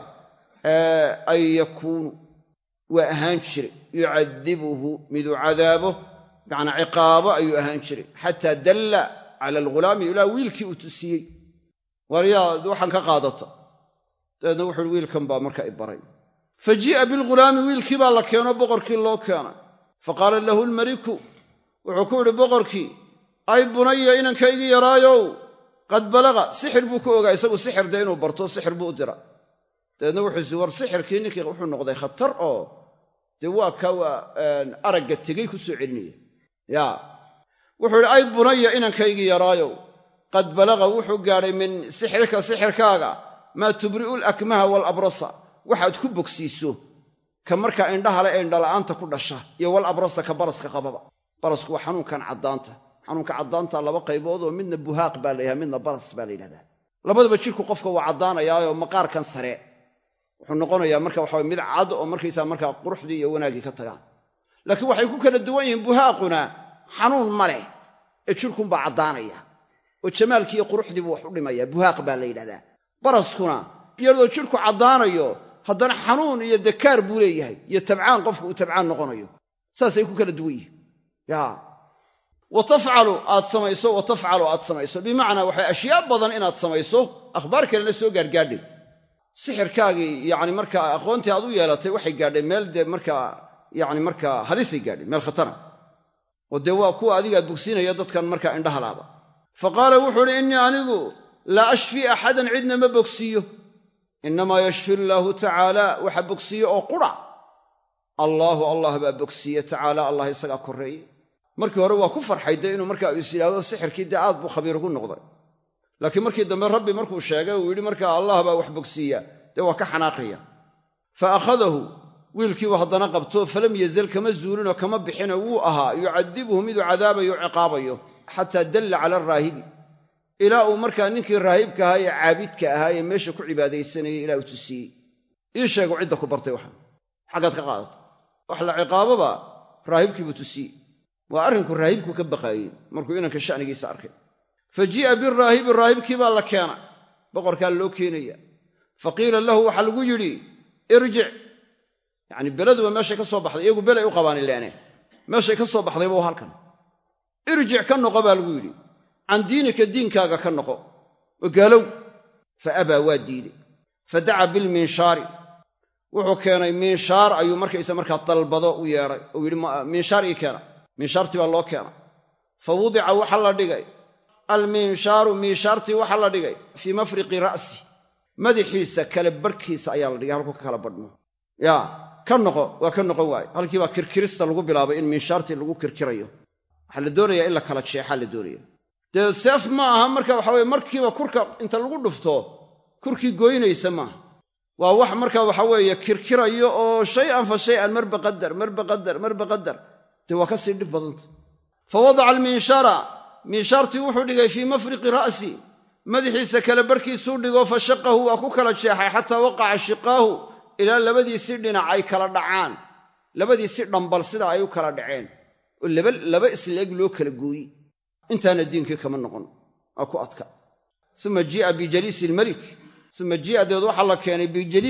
ay yakuunu waa ahaan jiray yucadibuhu miduu cadaabo macnaa ciqaabo ayuu ahaan jiray xataa dalla cala alghulaami ilaa wiilkii uu tusiyey waryaa waxaan ka qaadata dabeedna wuxuuhi wiilkan baa markaa i baray fa jii'a bilghulaami wiilkii baa la keeno boqorkii loo keenay faqaala lahu almaliku wuxuu ku yidhi boqorkii ay bunaya inankaygii yaraayow qad balaga sixir buu ku ogaa isagu sixir dee inuu barto sixir buu u dira dabeedna wuxuu isi war sixirkii ninkii wuxuu noqday khatar oo dee waa ka aragga tegey ku soo celinaya yaa wuxuu idhi ay bunaya inankaygii yaraayow qad balaga wuxuu gaadhay min sixrika sixirkaaga maa tubri'u lakmaha waalabrasa waxaad ku bogsiiso ka markaa indhaha le ee indhala'aanta ku dhasha iyo wal abrasa ka baraska qababa barasku waa xanuunkan caddaanta xanuunka caddaanta laba qaybood oo midna buhaaq baa la yidhaha midna baras baa la yidhahdaa labadaba jidhku qofka waa caddaanayaayoo maqaarkan sare wuxuu noqonayaa marka waxa mid cad oo markaysaa markaa quruxdii iyo wanaaggii ka tagaan laakiin waxay ku kala duwan yihiin buhaaquna xanuun ma leh ee jidhkunbaa caddaanaya oo jamaalkii iyo quruxdiibuu wax u dhimaya buhaaq baa la yidhahdaa baraskuna iyadoo jidhku caddaanayo haddana xanuun iyo dakaar buu leeyahay iyo tabcaan qofku uu tabcaan noqonayo saasay ku kala duwan yihiin yaa wa tafcalu aad samayso bimacnaa waxay ashyaa badan inaad samayso akhbaar kalena soo gaadhgaadhay sixirkaagii yacni markaa aqoontii aad u yeelatay waxay gaadhay meel dee markaa yacni markaa halisay gaadhay meel khatara oo dee waa kuwa adigaa bogsiinaya dadkan markaa indhaha laaba fa qaala wuxuu uhi innii anigu laa ashfii axadan cidna ma bogsiiyo innamaa yashfi allaahu tacaala waxa bogsiiye oo qura allaahu allah baa bogsiiye tacaala allah isagaa korreeye markii hore waa ku farxay dee inuu markaa is yidhaahdo sixirkii dee aad buu khabiir ugu noqday laakiin markii dambe rabbi markuu sheegay uu yidhi markaa allah baa wax bogsiiya dee waa ka xanaaqaya fa akhadahu wiilkiibu haddana qabto falam yazal kama zuulinoo kama bixino wuu ahaa yucadibuhu miduu cadaabayo o ciqaabayo xataa dalla cala araahibi ilaa uu markaa ninkii raahibka ahaa ee caabidka ahaa ee meesha ku cibaadaysanayay ilaa uu tusiyey ii sheego cidda ku bartay waxan xaggaad ka qaadata wax la ciqaaboba raahibkiibuu tusiyey waa arrinku raahibku ka baqaayey markuu inanka sha'nigiisa arkay fa jii'a biraahibi raahibkii baa la keena boqorkaa loo keenaya fa qiila lahu waxaa lagu yidhi irjic yacni beleduba meeshay ka soo baxday iyagu belay u qabaan ileene meeshay ka soo baxdayba waa halkan irjic ka noqo baa lagu yidhi can diinika diinkaaga ka noqo oo gaalow fa abaa waa diiday fa daca bilminshaari wuxuu keenay minshaar ayuu markaysa markaa dalbado u yeedhay oo yidhi minshaar ii keena minshaartii baa loo keena fa wudica waxa la dhigay alminshaaru minshaartii waxa la dhigay fii mafriqi ra'si madaxiisa kala barhkiisa ayaa la dhigay halkuu ka kala badhmo yaa ka noqo waa ka noqon waaye halkii baa kirkirista lagu bilaabay in minshaartii lagu kirkirayo waxaa la doonayaa in la kala jeexaa la doonaya dee seef ma aha marka waxa weye markiiba kurka inta lagu dhufto kurkii gooynaysa maaha waa wax marka waxa weeye kirkirayo oo shay-an fa shay-an marba qadar dee waa ka sii dhib badanta fa wadaca alminshaara minshaartii wuxuu dhigay fii mafriqi ra'si madaxiisa kale barhkiisuu dhigo fa shaqahu waa ku kala jeexay xataa waqaca shiqaahu ilaa labadiisii dhinac ay kala dhacaan labadiisii dhambal sida ay u kala dhaceen oo laba isleeg loo kala gooyi intaana diinkii kama noqon waa ku adka uma jii'a bijaliisi ilmelik uma jii'a deed waxaa la keenay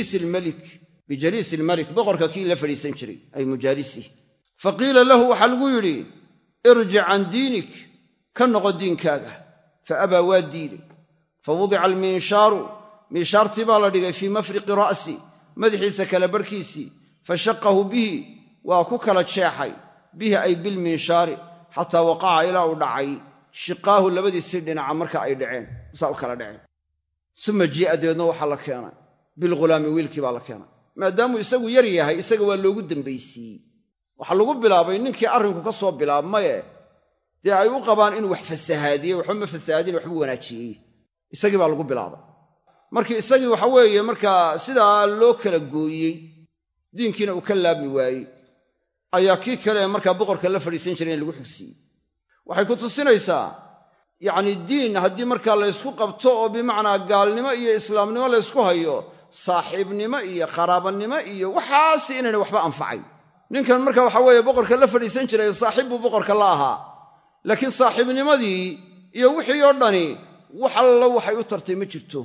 bijaliisi ilmelik boqorka kii la fadhiisan jiray ay mujaalisihi fa qiila lahu waxaa lagu yidhi irjic can diinik ka noqo diinkaaga fa abaa waa diiday fa wudica alminshaaru minshaartii baa la dhigay fii mafriqi ra'si madaxiisa kala barhkiisii fa shaqahu bihi waa ku kala jeexay bihi ay bilminshaari xataa waqaca ilaa uu dhacay shiqaahu labadiisii dhinaca marka ay dhaceen saa u kala dhaceen uma jii'a deedna waxaa la keenay bilghulaami wiilkii baa la keenay maadaamuu isagu yar yahay isaga waa loogu dambaysiiyey waxaa lagu bilaabay ninkii arrinku ka soo bilaabmaye dee ay u qabaan inuu wax fasahaadiyey waxba ma fasahaadin waxbuu wanaajiyey isagii baa lagu bilaabay markii isagii waxa weeye markaa sidaa loo kala gooyey diinkiina uu ka laabmi waayey ayaa kii kale ee markaa boqorka la fadhiisan jiray in lagu xigsiiyey waxay ku tusinaysaa yacni diin haddii markaa laysku qabto oo bimacnaa gaalnimo iyo islaamnimo laysku hayo saaxiibnimo iyo qaraabanimo iyo waxaasi inayna waxba anfacay ninkan marka waxa weeye boqorka la fadhiisan jiray saaxiib buu boqorka la ahaa laakiin saaxiibnimadii iyo wixii oo dhani wax alla waxay u tartay ma jirto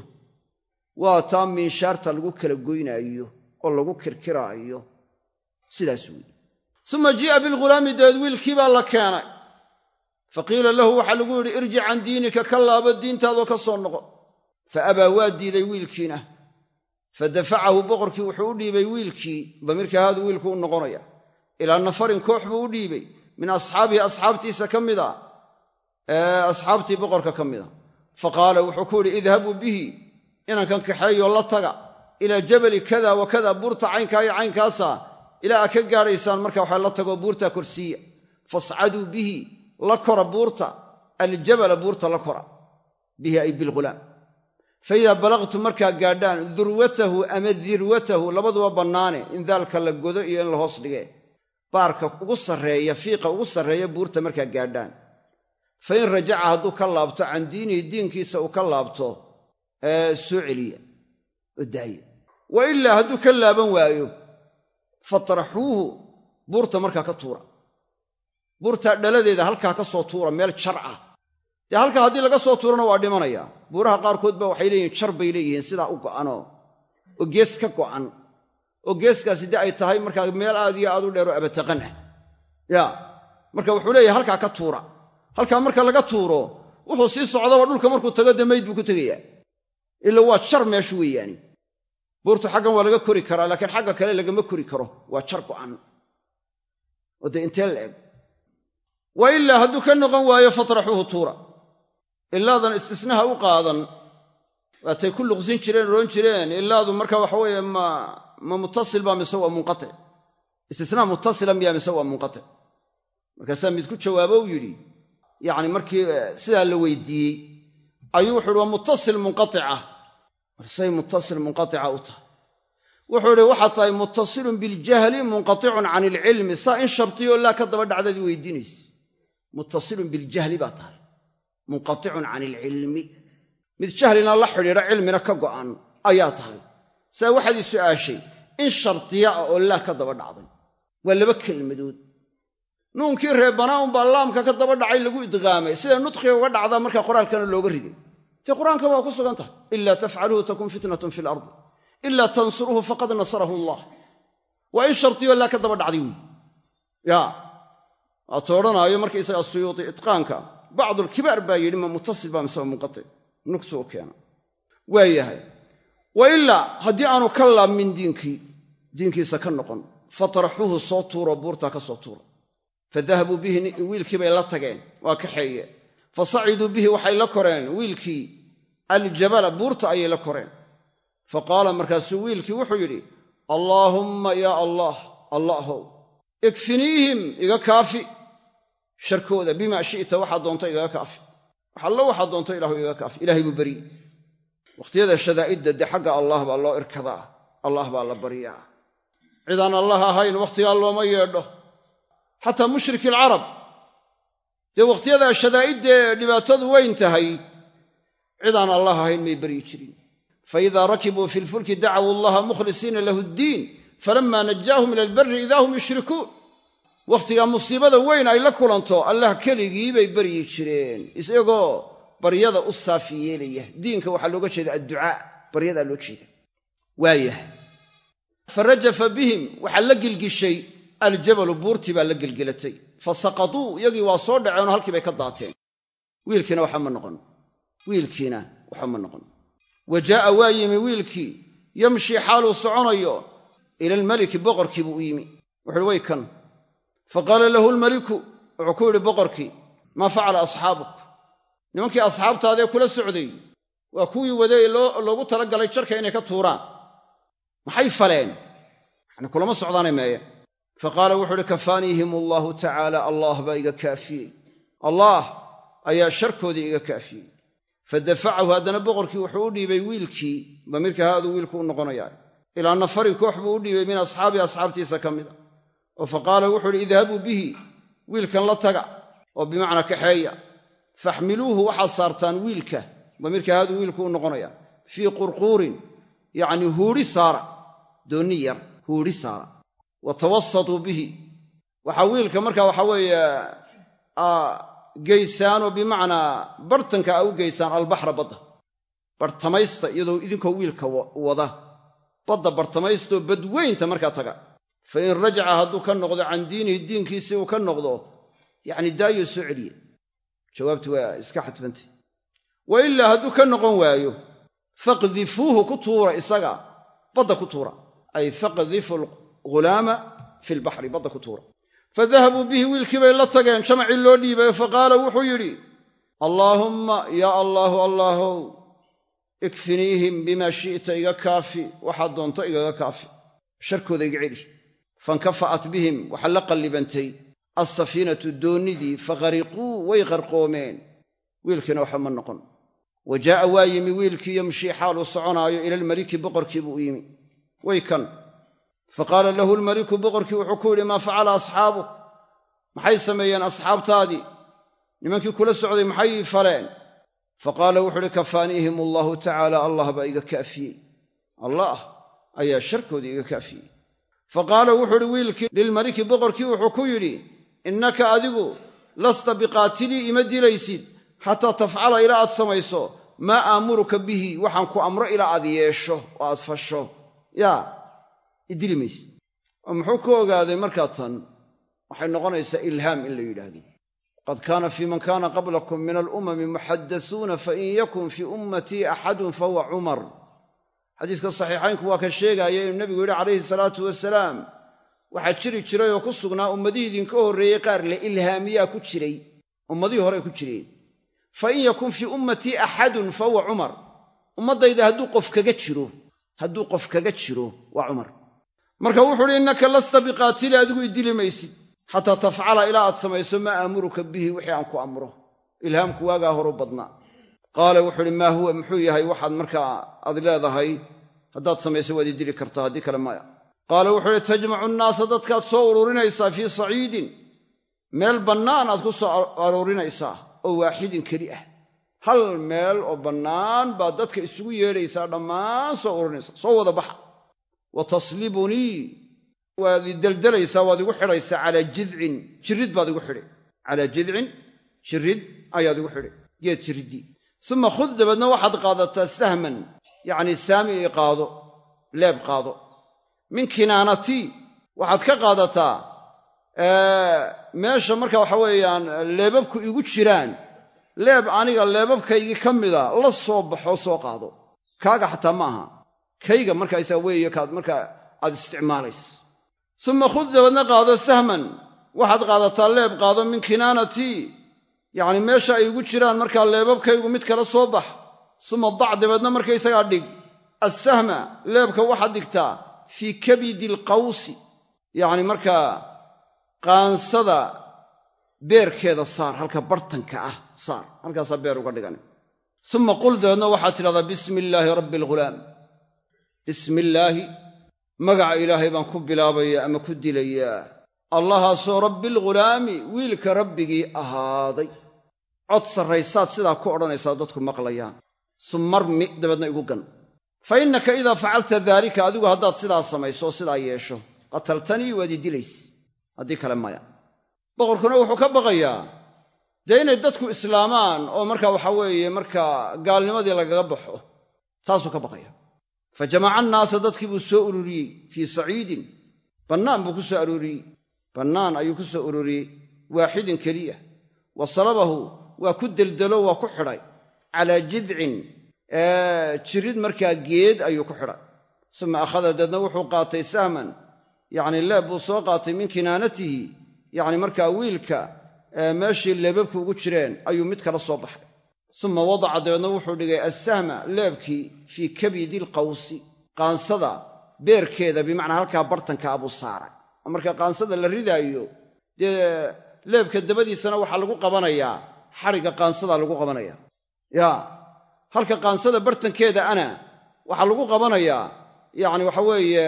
waa taa minshaarta lagu kala goynaayo oo lagu kirkiraayo sidaas weeye uma jii'a bilghulaami dabeed wiilkii baa la keenay fa qiila lahu waxaa lagu yidhi irjic can diinika ka laabo diintaadoo ka soo noqo fa abaa waa diiday wiilkiina fa dafacahu boqorkii wuxuu u dhiibay wiilkii damiirka haadu wiilku u noqonaya ilaa nafarin koox buu u dhiibay min asxaabihi asxaabtiisa ka mida asxaabtii boqorka ka mida fa qaala wuxuu ku yidhi idhabuu bihi inankan kaxeeyoo la taga ilaa jabali kada wa kada buurta caynkaa iyo caynkaasa ilaa aad ka gaadhaysaan marka waxa la tago buurtaa korsiiya fascaduu bihi la kora buurta aljabala buurta la kora bihi ay bilghulaam fa idaa balaqtum markaa gaadhaan durwatahu ama dirwatahu labaduba bannaane in daalka la godo iyo in la hoos dhige baarka ugu sarreeya fiiqa ugu sarreeya buurta markaa gaadhaan fa in rajaca hadduu ka laabto can diinihi diinkiisa uu ka laabto soo celiya oo daaya wa ilaa hadduu ka laaban waayo fatraxuuhu buurta markaa ka tuura buurtaa dhaladeeda halkaa ka soo tuura meel jar ah dee halkaa haddii laga soo tuurana waa dhimanayaa buuraha qaarkood ba waxay leeyihiin jar bay leeyihiin sidaa u go'anoo oo gees ka go'an oo geeskaasi dee ay tahay markaa meel aad iyo aad u dheeroo abataqan ah yaa marka wuxuu leeyahay halkaa ka tuura halkaa marka laga tuuro wuxuu sii socdaba dhulka markuu tago dee mayd buu ku tegayaa ila waa jar meeshu weeyaani buurtu xaggan waa laga kori karaa laakiin xagga kale lagama kori karo waa jar go'an oo dee intee la eg wa ilaa hadduu ka noqon waayo fatraxuuhu tuura ilaadan istisnaha u qaadan waatay ku luqsin jireen odhan jireen ilaadu marka waxa weeye ma muttasil baa mise waa munqatic istisnaa muttasila miyaa mise waa munqatic markaasaa mid ku jawaabo uu yidhi yacni markii sidaa la weydiiyey ayuu wuxu uhi waa muttasil munqatica marsay muttasil munqatica u tahay wuxuu idhi waxaa tahay muttasilun biljahli munqaticun can ilcilmi saa in shartiyo laa ka daba dhacdadii weydiinaysa muttasilun biljahli baa tahay munqaticun can ilcilmi mid jahlina la xidhiidha cilmina ka go'an ayaa tahay saa waxaad ii su'aashay in shartiya ah oo laa ka daba dhacday waa laba kelmadood nuunkii reebanaa unbaa laamka ka daba dhacay lagu idqaamay sida nudqiga uga dhacdaa markaa qoraalkana looga riday dee qur-aanka waa ku sugan tahay ilaa tafcaluhu takun fitnatun fi lardi ilaa tansuruhu faqad nasarahu allah waa in shartiyo laa ka daba dhacday wey ya waatu odhanaayo markaysagaa suyuuti itqaanka bacdulkibaar baa yidhi ma muttasil baa mise munqatic nugtu u keena waa yahay wa ilaa haddii aanu ka laabmin diinkiisa ka noqon fatraxuuhu soo tuuro buurtaa ka soo tuura fadahabuu bihi wiilkii bay la tageen waa kaxeeye fasaciduu bihi waxay la koreen wiilkii aljabala buurta ayay la koreen faqaala markaasuu wiilkii wuxuu yidhi allaahumma yaa allah allahow ikfiniihim iga kaafi sharkooda bimaa shi'ta waxaad doonto igaga kaafi waxallo waxaad doonto ilaahu igaga kaafi ilaahay buu baryi wakhtiyada shadaa'idda dee xagga allah baa loo irkadaa allah baa la baryaa cidaan allah ahayn wakhtigaa looma yeedho xataa mushriki alcarab dee wakhtiyadaa shadaa'iddae dhibaatadu weyn tahay cidaan allah ahayn may baryi jirin faidaa rakibuu fi lfulki dacwuu allaha mukhlisiina lahu ddiin falammaa najaahum ila albarri idaa hum yushrikuun wakhtigaa musiibada weyn ay la kulanto allah keligii bay baryi jireen isagoo baryada u saafi yeelaya diinka waxaa looga jeeda adducaa baryadaa loo jeeda waayahay farajafa bihim waxaa la gilgishay aljabalu buurtii baa la gelgelatay fasaqaduu iyagii waa soo dhaceenoo halkii bay ka daateen wiilkiina waxba ma noqon wa jaa'a waa yimi wiilkii yamshi xaaluu soconayo ila almaliki boqorkii buu u yimi wuxuuhi way kan faqaala lahu almaliku wuxuu ku yidhi boqorkii maa facala asxaabuk nimankii asxaabtaadee kula socday waa kuwii waday loogu talagalay jarka inay ka tuuraan maxay faleen yani kulama socdaanay meeye faqaala wuxuu uhi kafaaniihim allahu tacaala allah baa iga kaafiyey allah ayaa sharkoodii iga kaafiyey fadafacahu haddana boqorkii wuxuu u dhiibay wiilkii damiirka haaduu wiilku u noqonayaa ilaa nafarin koox buu u dhiibay min asxaabii asxaabtiisa ka mida oo faqaala wuxuu uhi idhabuu bihi wiilkan la taga oo bimacnaa kaxeeya faxmiluuhu waxaad saartaan wiilka damiirka haaduu wiilku u noqonayaa fii qurquurin yacni huudhi saara doonni yar huudhi saara wa tawasatuu bihi waxaa wiilka markaa waxaa weeye geysaanoo bimacnaa bartanka a u geysaan albaxra badda bartamaysta iyadoo idinkoo wiilka wada badda bartamaystoo badweynta markaa taga fa in rajaca hadduu ka noqdo can diinihi diinkiisii uu ka noqdo yacni daayuu soo celiye jawaabtu waa iska xadfantay wa ilaa hadduu ka noqon waayo faqdifuuhu ku tuura isaga badda ku tuura ay faqdifu alghulaama fi lbaxri badda ku tuura fadahabuu bihi wiilkii bay la tageen jamacii loo dhiibayo faqaala wuxuu yidhi allaahumma yaa allaahu allaahow ikfiniihim bimaa shi'ta iga kaafi waxaad doonto igaga kaafi sharkooda iga celi fankafa'at bihim waxaa la qallibantay alsafiinatu doonnidii faghariquu way qarqoomeen wiilkiina waxba ma noqon wa jaa'a waa yimi wiilkii yamshii xaaluu soconaayo ila almaliki boqorkii buu u yimi way kan faqaala lahu almaliku boqorkii wuxuu ku yidhi maa facala asxaabuk maxay sameeyeen asxaabtaadii nimankii kula socday maxay faleen faqaala wuxuu uhi kafaaniihim allahu tacaala allah baa iga kaafiyey allah ayaa sharkoodii iga kaafiyey faqaala wuxuu uhi wiilkii lilmaliki boqorkii wuxuu ku yidhi innaka adigu lasta biqaatilii ima dilaysid xataa tafcala ilaa aad samayso maa aamuruka bihi waxaan ku amro ilaa aad yeesho oo aad fasho yaa idili mayse oo muxuu ka ogaaday markaa tan waxay noqonaysaa ilhaam in la yidhaahdo qad kaana fii man kaana qablakum min alumami muxadasuuna fain yakun fii ummatii axadun fahuwa cumar xadiiska saxiixaynku waa ka sheegaaya inuu nebigu yidhi calayhi salaatu wasalaam waxaa jiri jiray oo ku sugnaa ummadihii idinka horreeyey qaar le ilhaamiyaa ku jiray ummadihii hore ku jireen fain yakun fii ummatii axadun fahuwa cumar ummaddayda hadduu qof kaga jiro waa cumar marka wuxuu uhi innaka lasta biqaatili adigu idili maysid xataa tafcala ilaa aad samayso maa aamuruka bihi wixii aan ku amro. ilhaamku waagaa horu badnaa. qaala wuxuu uhi maa huwa muxuu yahay waxaad markaa aad leedahay haddaad samayso waad ii dili kartaa, haddii kale maya. qaala wuxuu uhi tajmacu nnaasa dadkaad soo ururinaysaa fii saciidin meel bannaan aad ku soo aruurinaysaa oo waaxidin keli ah. hal meel oo bannaan baad dadka isugu yeedhaysaa, dhammaan soo ururinaysaa, soo wada baxa. wa taslibunii waad i deldelaysaa, waad igu xidhaysaa calaa jidcin jirrid baad igu xidhi. calaa jidcin jirrid ayaad igu xidhi, geed jirriddii. uma khud dabeedna waxaad qaadataa sahman, yacni saami i qaado, leeb qaado. min kinaanatii waxaad ka qaadataa meesha marka waxa weeyaan leebabku igu jiraan, leeb aniga leebabkaygii ka mida la soo baxo soo qaado. kaaga xataa ma aha, kayga markaysaa weeye kaad markaa aad isticmaalaysa. uma khud dabeedna qaado sahman, waxaad qaadataa leeb qaado min kinaanatii, yacni meesha ay igu jiraan markaa leebabkaygu mid kala soo bax. uma dac dabeedna markaysagaa dhig assahma, leebka waxaad dhigtaa fii kabidi alqawsi, yacni markaa qaansada beerkeeda saar, halka bartanka ah saar, halkaasaa beer uga dhigan. uma qul dabeedna waxaad tidhahdaa bismi illaahi rabbi alghulaam. bismi illaahi, magaca ilaahay baan ku bilaabayaa ama ku dilayaa, allahaasoo rabbialghulaami, wiilka rabbigii ahaaday. cod sarraysaad sidaa ku odhanaysaa dadku maqlayaan. summa armi, dabeedna igu gan. fa innaka idaa facalta daalika, adigu haddaad sidaa samayso oo sidaa yeesho, qataltanii waad ii dilays, haddii kale maya. boqorkuna wuxuu ka baqayaa dee inay dadku islaamaan oo markaa waxaa weeye markaa gaalnimadii lagaga baxo, taasuu ka baqaya. fa jamaca annaasa, dadkii buu soo ururiyey fii saciidin, bannaan buu ku soo arooriyey, bannaan ayuu ku soo ururiyey, waaxidin keliya. wa salabahu, waa ku deldelo, waa ku xidhay, calaa jidcin, jirrid markaa geed ayuu ku xidhay. uma akhada, deedna wuxuu qaatay sahman, yacni leeb buu soo qaatay min kinaanatihi, yacni markaa wiilka meeshii leebabku ugu jireen ayuu mid kala soo baxay. uma wadaca, dabeedna wuxuu dhigay assahma, leebkii fii kabidi alqawsi, qaansada beerkeeda, bimacnaa halkaa bartanka abuu saaray. oo marka qaansada la ridaayo dee leebka dabadiisana waxaa lagu qabanayaa xadhigga qaansadaa lagu qabanaya, ya halka qaansada bartankeeda ana waxaa lagu qabanayaa yacni waxa weeye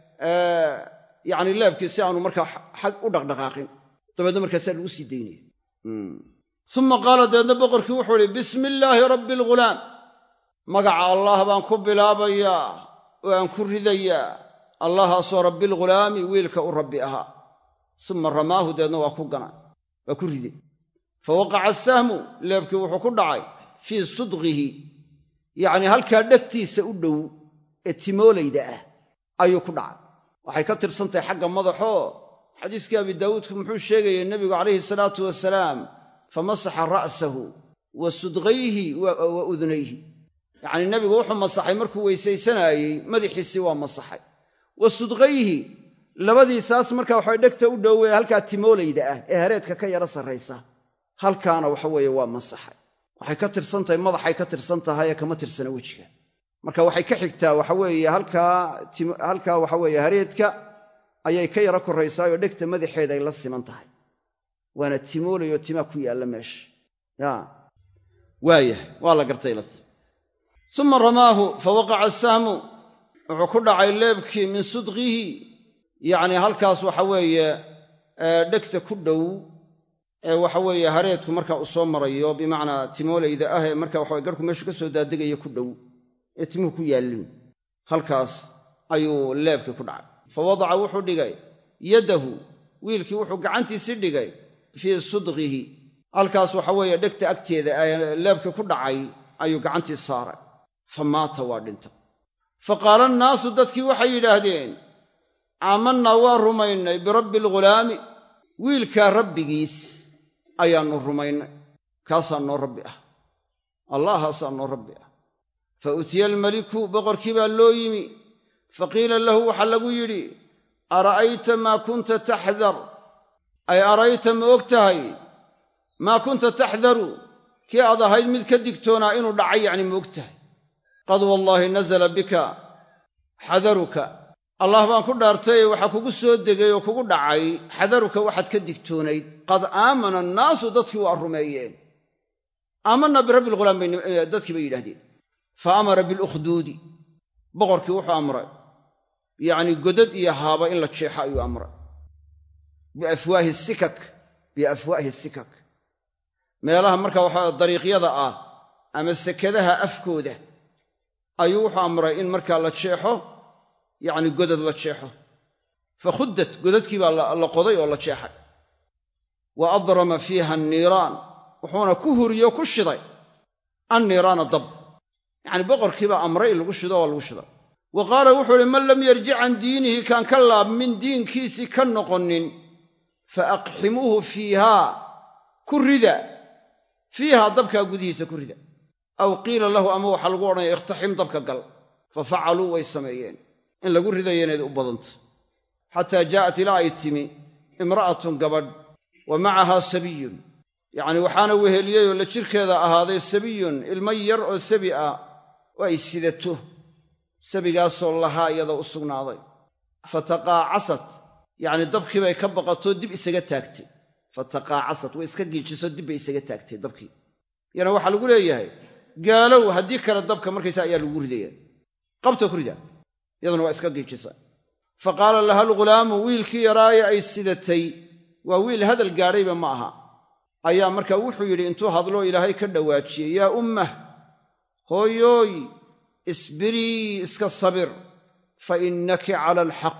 yacni leebkii si aanu markaa xag u dhaqdhaqaaqin, dabeedna markaasaa lagu sii daynaya. uma qaala, dabeedna boqorkii wuxuu ihi bismi illaahi rabbi alghulaam, magaca allah baan ku bilaabayaa oo aan ku ridayaa, allahaasoo rabbialghulaami, wiilka u rabbi ahaa. uma ramaahu, dabeedna waa ku gana, waa ku riday. fa waqaca asahmu, leebkii wuxuu ku dhacay fii sudqihi, yacni halkaa dhegtiisa u dhow ee timoolayda ah ayuu ku dhacay. waxay ka tirsantahay xagga madaxoo xadiiskii abi daawuudku muxuu sheegayay nebigu calayhi salaatu wasalaam, famasaxa ra'sahu wa sudqayhi wa udnayhi, yacnii nebigu wuxuu masaxay markuu weysaysanaayey madaxiisii waa masaxay, wa sudqayhi, labadiisaas markaa waxay dhegta u dhowey halkaa timoolayda ah ee hareedka ka yara sarraysa, halkaana waxa weeye waa masaxay. waxay ka tirsan tahay madaxay ka tirsan tahay ee kama tirsana wejiga. marka waxay ka xigtaa waxa weeye halkaa waxa weeye hareedka ayay ka yara korraysaayoo dhegta madaxeeda ay la siman tahay, waana timoolayo timaa ku yaalla meesha. ya waayahay, waa la gartay lat. uma ramaahu fa waqaca asahmu, wuxuu ku dhacay leebkii min sudqihi, yacni halkaas waxa weeye dhegta ku dhow ee waxa weeye hareedku markaa uu soo marayo, bimacnaa timoolayda ah ee marka waxa garhku meeshu ka soo daadegaya ku dhow ee timuhu ku yaallin, halkaas ayuu leebkii ku dhacay. fa wadaca, wuxuu dhigay yadahu, wiilkii wuxuu gacantiisii dhigay fii sudqihi, halkaas waxa weeye dhegta agteeda ee leebkii ku dhacay ayuu gacantii saaray. fa maata, waa dhintay. fa qaala annaasu, dadkii waxay yidhaahdeen, aamannaa waa rumaynay birabbi alghulaami, wiilkaa rabbigiis ayaannu rumaynay, kaasaa noo rabbi ah, allahaasaa noo rabbi ah. fa utiya almeliku, boqorkii baa loo yimi. fa qiila lahu, waxaa lagu yidhi, ara'ayta maa kunta taxdar, ay ara'ayta ma og tahay, maa kunta taxdaru, kii aad ahayd mid ka digtoonaa inuu dhacay, yacni ma og tahay. qad wallaahi nazala bika xadaruka, allah baan ku dhaartay waxa kugu soo degay oo kugu dhacay xadaruka waxaad ka digtoonayd qad aamana annaasu dadkii waa rumeeyeen aamanna birabbi lghulaam dadkii bay yidhahdeen fa amara bilukhduudi boqorkii wuxuu amray yacni godad iyo haaba in la jeexo ayuu amray biafwaahi sikak meelaha marka waxaa dariiqyada ah ama sekadaha afkooda ayuu wuxuu amray in markaa la jeexo yacni godad la jeexo fa khuddat godadkii baa la qoday oo la jeexay wa adrama fiiha anniiraan wuxuuna ku huriyo ku shiday anniiraana dab yacni boqorkii baa amray in lagu shido oo lagu shiday wa qaala wuxuu uhi man lam yarjic can diinihi kaan ka laabmin diinkiisii ka noqonin fa aqximuuhu fiihaa ku rida fiihaa dabkaa gudihiisa ku rida aw qiila lahu ama waxaa lagu odhanaya ikhtaxim dabka gal fa facaluu way sameeyeen in lagu ridaya inayd u badanta xataa jaa'at ilaa ay timi imra'atun gabadh wa macahaa sabiyun yacni waxaana weheliyey oo la jirkeeda ahaaday sabiyun ilmo yar oo sabi ah oo ay sidato sabigaasoo lahaa iyadoo u sugnaaday fataqaacasat yacni dabkii bay ka baqatoo dib isaga taagtay fataqaacasat way iska giijiso dib bay isaga taagtay dabkii yana waxaa lagu leeyahay gaalow haddii kale dabka markaysa ayaa lagu ridaya qabta ku rida iyaduna waa iska giijisa fa qaala laha alghulaamu wiilkii yaraaye ay sidatay waa wiil hadal gaadhayba ma aha ayaa markaa wuxuu yidhi intuu hadloo ilaahay ka dhawaajiyey yaa ummah hooyooy isbirii iska sabir fa innaki cala alxaq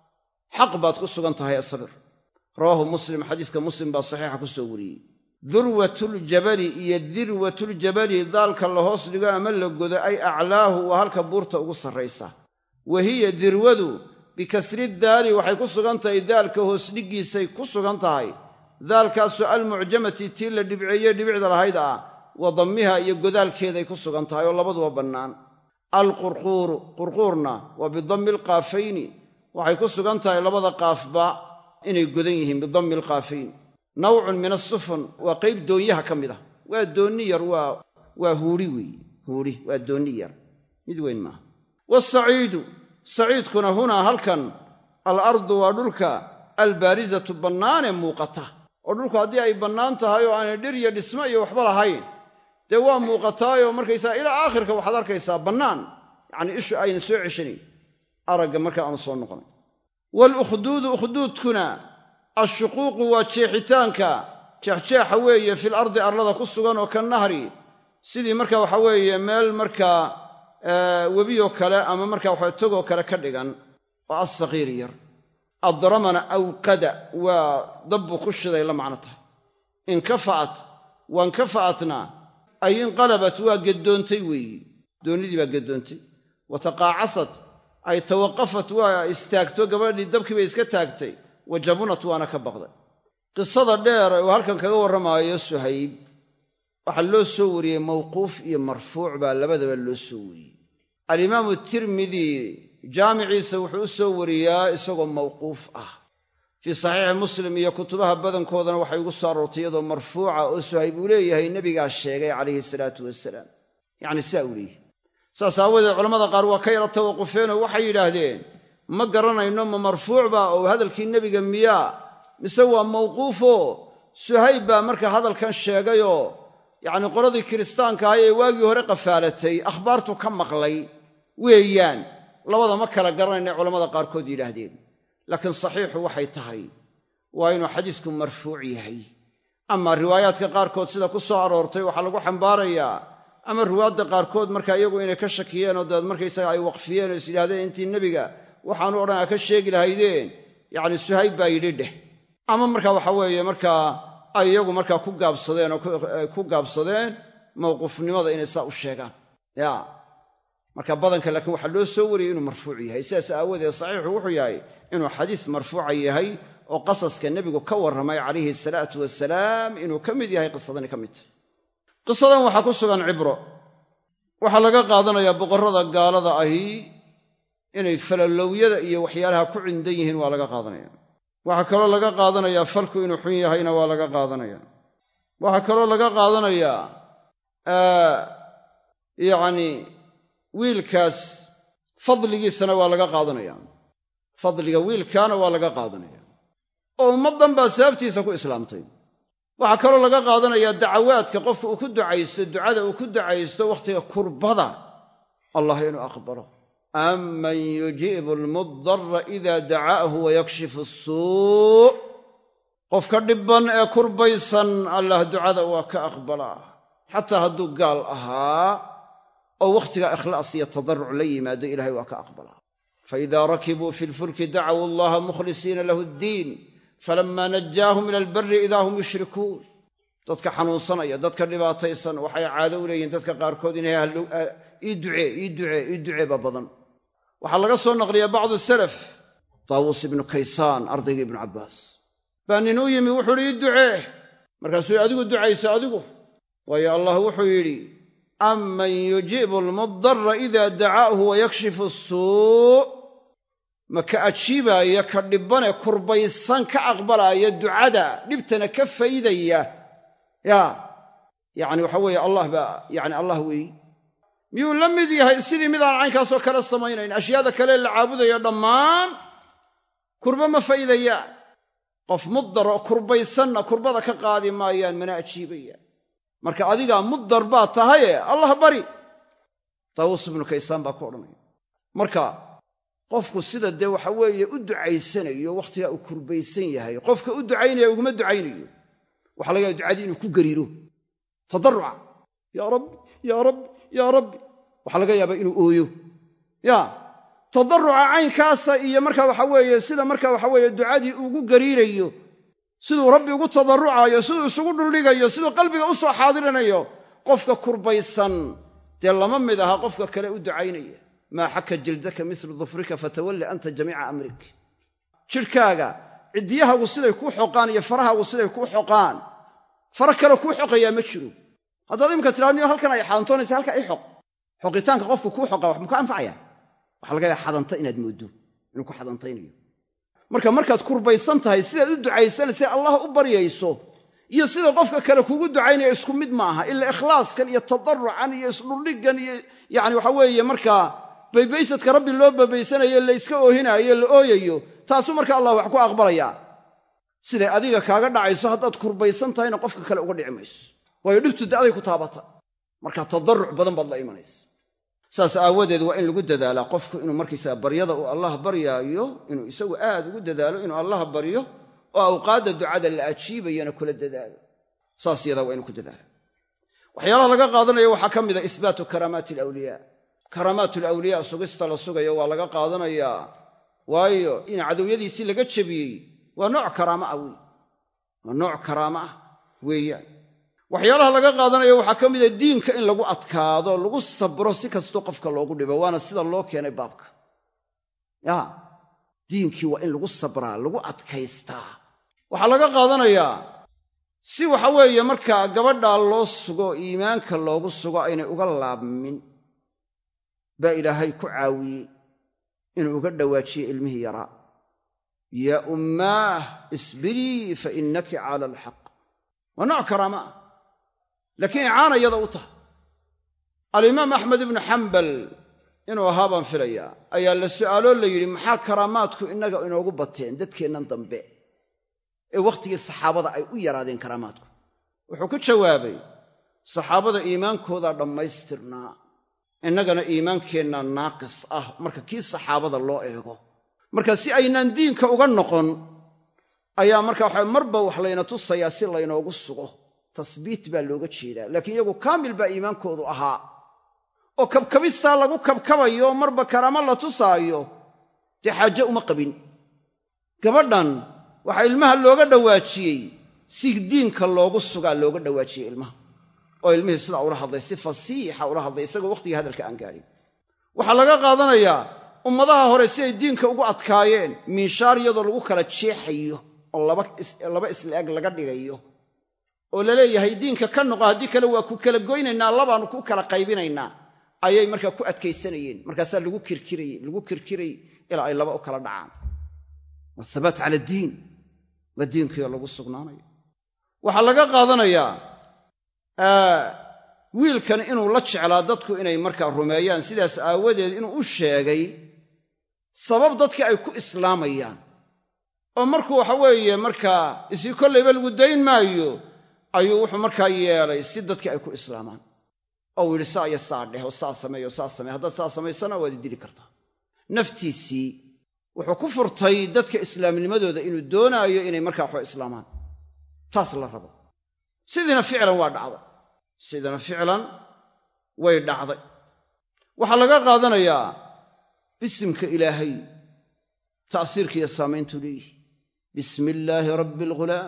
xaq baad ku sugan tahay asabir rawaahu muslim xadiiska muslim baa saxiixa ku soo wariyey durwatuljabali iyo dirwatuljabali daalka la hoos dhigo ama la godo ay aclaahu waa halka buurta ugu sarraysa wa hiya dirwadu bikasri daali waxay ku sugan tahay daalka hoos dhiggiisay ku sugan tahay daalkaasoo almucjamati tii la dhibceeye dhibicda lahayd ah wa dammiha iyo godaalkeeday ku sugan tahay oo labaduba bannaan alqurquuru qurquurna waa bidammi alqaafayni waxay ku sugan tahay labada qaafba inay godan yihiin bidammi alqaafayn nawcun min asufun waa qayb doonyaha ka mid ah waa doonni yar waa huuri weeye huuri waa doonni yar mid weyn maaha waasaciidu saciidkuna hunaa halkan alardu waa dhulka albaarizatu bannaanee muuqata oo dhulku haddii ay bannaan tahay oo aanay dhir iyo dhismo iyo waxba lahayn dee waa muuqataayoo markaysaa ilaa aakhirka waxaad arkaysaa bannaan yacnii ishu ayna soo ceshanayn aragga markaa aanu soo noqonay walukhduudu ukhduudkuna ashuquuqu waa jeexitaanka jeexjeexa weeye fil ardi arlada ku sugan oo ka nahri sidii marka waxa weeye meel markaa webiyoo kale ama markaa waxa togoo kale ka dhigan oo assaqiir yar adramana awqada waa dabbu ku shiday la macno tahay inkafa'at wankafa'atna ay inqalabat waa geddoontay weeyi doonnidii baa geddoontay wa taqaacasat ay tawaqafat waa istaagto gabadhii dabkii bay iska taagtay wa jabunat waana ka baqday qisada dheer uu halkan kaga warramaayo Suhayb waxaa loo soo wariyey mawquuf iyo marfuuc baa labadaba loo soo wariyey alimaamu tirmidi jaamiciisa wuxuu u soo wariyaa isagoo mawquuf ah fii saxiixi muslim iyo kutubaha badankoodana waxay ugu soo aroortay iyadoo marfuuca oo Suhayb uu leeyahay nebigaa sheegay calayhi salaatu wasalaam yacni saa uu leeyahay saas aawadeed culammada qaar waa ka yara tawaqufeenoo waxay yidhaahdeen ma garanayno ma marfuuc baa oo hadalkii nebiga miyaa mise waa mawquufoo Suhayb baa marka hadalkan sheegayoo yacni qoladii kiristaanka ahay ee waagii hore qafaalatay akhbaartu ka maqlay weeyaan labada ma kala garanayna culammada qaarkood yidhaahdeen laakiin saxiixu waxay tahay waa inuu xadiisku marfuuc yahay ama riwaayaadka qaarkood sida ku soo aroortay waxaa lagu xambaarayaa ama riwaayadda qaarkood markaa iyagu inay ka shakiyeen oo dabeed markaysaga ay waqfiyeen oo is yidhahdeen intii nebiga waxaanu odhan a ka sheegi lahaydeen yacni Suhayb baa yidhi dheh ama markaa waxa weeye markaa ay iyagu markaa ku gaabsadeen oo ku gaabsadeen mawquufnimada inay saa u sheegaan ya marka badanka laakiin waxaa loo soo wariyey inuu marfuuc yahay sidaas aawadeed saxiixu wuxuu yahay inuu xadiis marfuuca yahay oo qasaska nebigu ka warramay calayhi salaatu wasalaam inuu ka mid yahay qisadani ka mid tahay qisadan waxaa ku sugan cibro waxaa laga qaadanayaa boqorrada gaalada ahi inay falalowyada iyo waxyaalaha ku cindan yihiin waa laga qaadanaya waxaa kaloo laga qaadanayaa falku inuu xun yahayna waa laga qaadanaya waxaa kaloo laga qaadanayaa yacni wiilkaas fadligiisana waa laga qaadanaya fadliga wiilkaana waa laga qaadanaya oo ummaddan baa sababtiisa ku islaamtay. waxaa kaloo laga qaadanayaa dacawaadka qofka uu ku ducaysto, ducada uu ku ducaysto wakhtiga kurbada allah inuu aqbalo. amman yujiibu almudara ida dacaahu wayakshifu asuu, qofka dhibban ee kurbaysan allah ducada waa ka aqbalaa xataa hadduu gaal ahaa oo wakhtiga ikhlaas iyo tadarruc la yimaado ilahay waa ka aqbalaa. faidaa rakibuu fi lfulki dacawu allaha mukhlisiina lahu ddiin falammaa najaahum ila albari idaa hum yushrikuun. dadka xanuunsanaya, dadka dhibaataysan waxay caado u leeyihin dadka qaarkood inay ii ducee baa badan. waxaa laga soo naqliyaa bacdu salaf, taawuus ibnu kaysaan ardaygii ibnu cabbaas baa nin u yimi wuxuu yidhi ii ducee, markaasuu yidhi adigu ducayso adigu, waayo allah wuxuu yidhi amman yujiibu almudara ida dacaahu wayakshifu asuu, ma ka ajiibaaya ka dhibbane kurbaysan ka aqbalaaya ducada dhibtana ka faydaya yacni waxa weeye allah baa yani allah weeyi. miyuu la mid yahay sidii midaan caynkaasoo kale samaynayn? ashyaada kale la caabudayo dhammaan kurba ma faydayaan. qof mudar oo kurbaysanna kurbada ka qaadi maayaan, mana ajiibayaan. marka adigaa mudar baa tahaye allah bari. taawuus ibnu kaysaan baa ku odhanaya. marka qofku sida dee waxa weeye u ducaysanayo wakhtigaa uu kurbaysan yahay, qofka u ducaynaya uguma ducaynayo. waxaa laga yaaba ducadii inuu ku gariiro tadarruca, yaa rabbi yaa rabbi yaa rabbi. waxaa laga yaabaa inuu ooyo tadarruca caynkaasa iyo markaa waxa weeye sida markaa waxa weeye ducadii ugu gariirayo, siduu rabbi ugu tadarrucayo, siduu isugu dhuldhigayo, siduu qalbiga u soo xaadirinayo, qofka kurbaysan dee lama mid aha qofka kale u ducaynaya. maa xaka jildaka mislu dufrika fatawalli anta jamiica amrik. jidhkaaga ciddiyahaagu siday kuu xoqaan iyo farahaagu siday kuu xoqaan, fara kale kuu xoqayaa ma jiro. haddaad iminka tidhahdo niyo halkan ay xadantoonaysa halka i xoq, xoqitaanka qofku kuu xoqaa wax muka anfacaya? waxaa laga yaaba xadanta inaad mooddo inuu ku xadantaynayo. markaad kurbaysan tahay sidaad u ducaysanaysay allah u baryayso iyo sida qofka kale kuugu ducaynaya isku mid maaha. ilaa ikhlaaskan iyo tadarrucan iyo isdhuldhiggan iyo yacni waxa weeye markaa baybaysadka rabbi loo baybaysanayo la iska oohinaayo la ooyayo, taasuu marka allah wax ku aqbalayaa. siday adiga kaaga dhacayso haddaad kurbaysan tahayna qofka kale uga dhici mayso, waayo dhibtu de aday ku taabata. markaa tadarruc badan baad la imanaysa. saas aawadeed waa in lagu dadaalaa qofku inuu markaysaa baryada uu allah baryaayo inuu isagu aad ugu dadaalo inuu allah baryo oo awqaadda ducada la ajiibayana kula dadaalo. saas yadaa waa inuu ku dadaalo. waxyaalaha laga qaadanayo waxaa ka mid a ihbaatu karaamaati alawliyaa. karaamaat alawliyaa sugista la sugayo waa laga qaadanayaa, waayo in cadowyadiisii laga jebiyey waa nooc karaama ah wey, waa nooc karaama ah weeyaan. waxyaalaha laga qaadanayo waxaa ka mid a diinka in lagu adkaado, lagu sabro si kastoo qofka loogu dhibo, waana sida loo keenay baabka. diinkii waa in lagu sabraa, lagu adkaystaa. waxaa laga qaadanayaa si waxa weeye markaa gabadhaa loo sugo, iimaanka loogu sugo aynay uga laabmin, baa ilaahay ku caawiyey inuu uga dhawaajiyo ilmihii yaraa. yaa ummaah isbirii fa innaki cala alxaq. waa nooc karaama ah, laakiin icaana iyada u tahay. alimaam axmed ibnu xambal inuu ahaa baan filayaa ayaa la su'aaloo la yidhi maxaa karaamaadku innaga inoogu bateen dadkeennan dambe ee wakhtigii saxaabada ay u yaraadeen karaamaadku? wuxuu ku jawaabay saxaabada iimaankoodaa dhammaystirnaa, innagana iimaankeennaa naaqis ah marka kii saxaabada loo eego. marka si aynaan diinka uga noqon ayaa marka waxa marba wax layna tusayaa si laynoogu sugo. tasbiit baa looga jeedaa, laakiin iyagu kaamil baa iimaankoodu ahaa oo kabkabistaa lagu kabkabayo marba karaamo la tusaayo dee xaaje uma qabin. gabadhan waxaa ilmaha looga dhawaajiyey si diinka loogu sugaa looga dhawaajiyey ilmaha, oo ilmihii sidaa ula hadlay, si fasiixa ula hadlay isagoo wakhtigii hadalka aan gaadhin. waxaa laga qaadanayaa ummadaha hore si ay diinka ugu adkaayeen, miinshaar iyadoo lagu kala jeexayo oo laba isla-eg laga dhigayo oo la leeyahay diinka ka noqo, haddii kale waa ku kala goynaynaa, labaannu ku kala qaybinaynaa, ayay markaa ku adkaysanayeen. markaasaa lagu kirkirayey ilaa ay laba u kala dhacaan. wathabaat cala addiin, waa diinkiio lagu sugnaanayo. waxaa laga qaadanayaa wiilkan inuu la jeclaa dadku inay markaa rumeeyaan, sidaas aawadeed inuu u sheegay sabab dadkii ay ku islaamayaan oo markuu waxa weeye markaa isii kollayba lagu dayn maayo ayuu wuxuu markaa yeelay si dadkii ay ku islaamaan oo yidhi saa iyo saa dheh oo saa sameeyo saa samee haddaad saa samaysana waad dili kartaa naftiisii wuxuu ku furtay dadka islaamnimadooda inuu doonaayo inay markaa waxba islaamaan taas la rabo sidina ficlan waa dhacday sidina ficlan way dhacday waxaa laga qaadanayaa bisimka ilaahay ta'siirka iyo saamayntu leeyihi bismi illaahi rabbi alghulaam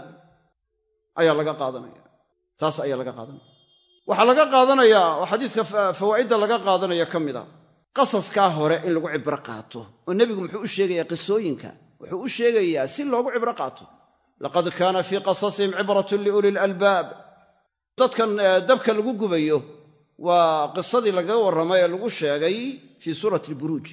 ayaa laga qaadanaya taas ayaa laga qaadanaya waxaa laga qaadanayaa oo xadiiska fawaa'idda laga qaadanaya ka mid a qasaskaa hore in lagu cibro qaato oo nebigu muxuu u sheegayaa qisooyinka wuxuu u sheegayaa si loogu cibro qaato laqad kaana fii qasasihim cibratun liuli lalbaab dadkan dabka lagu gubayo waa qisadii lagaga warramay ee lagu sheegay fii suurati alburuuj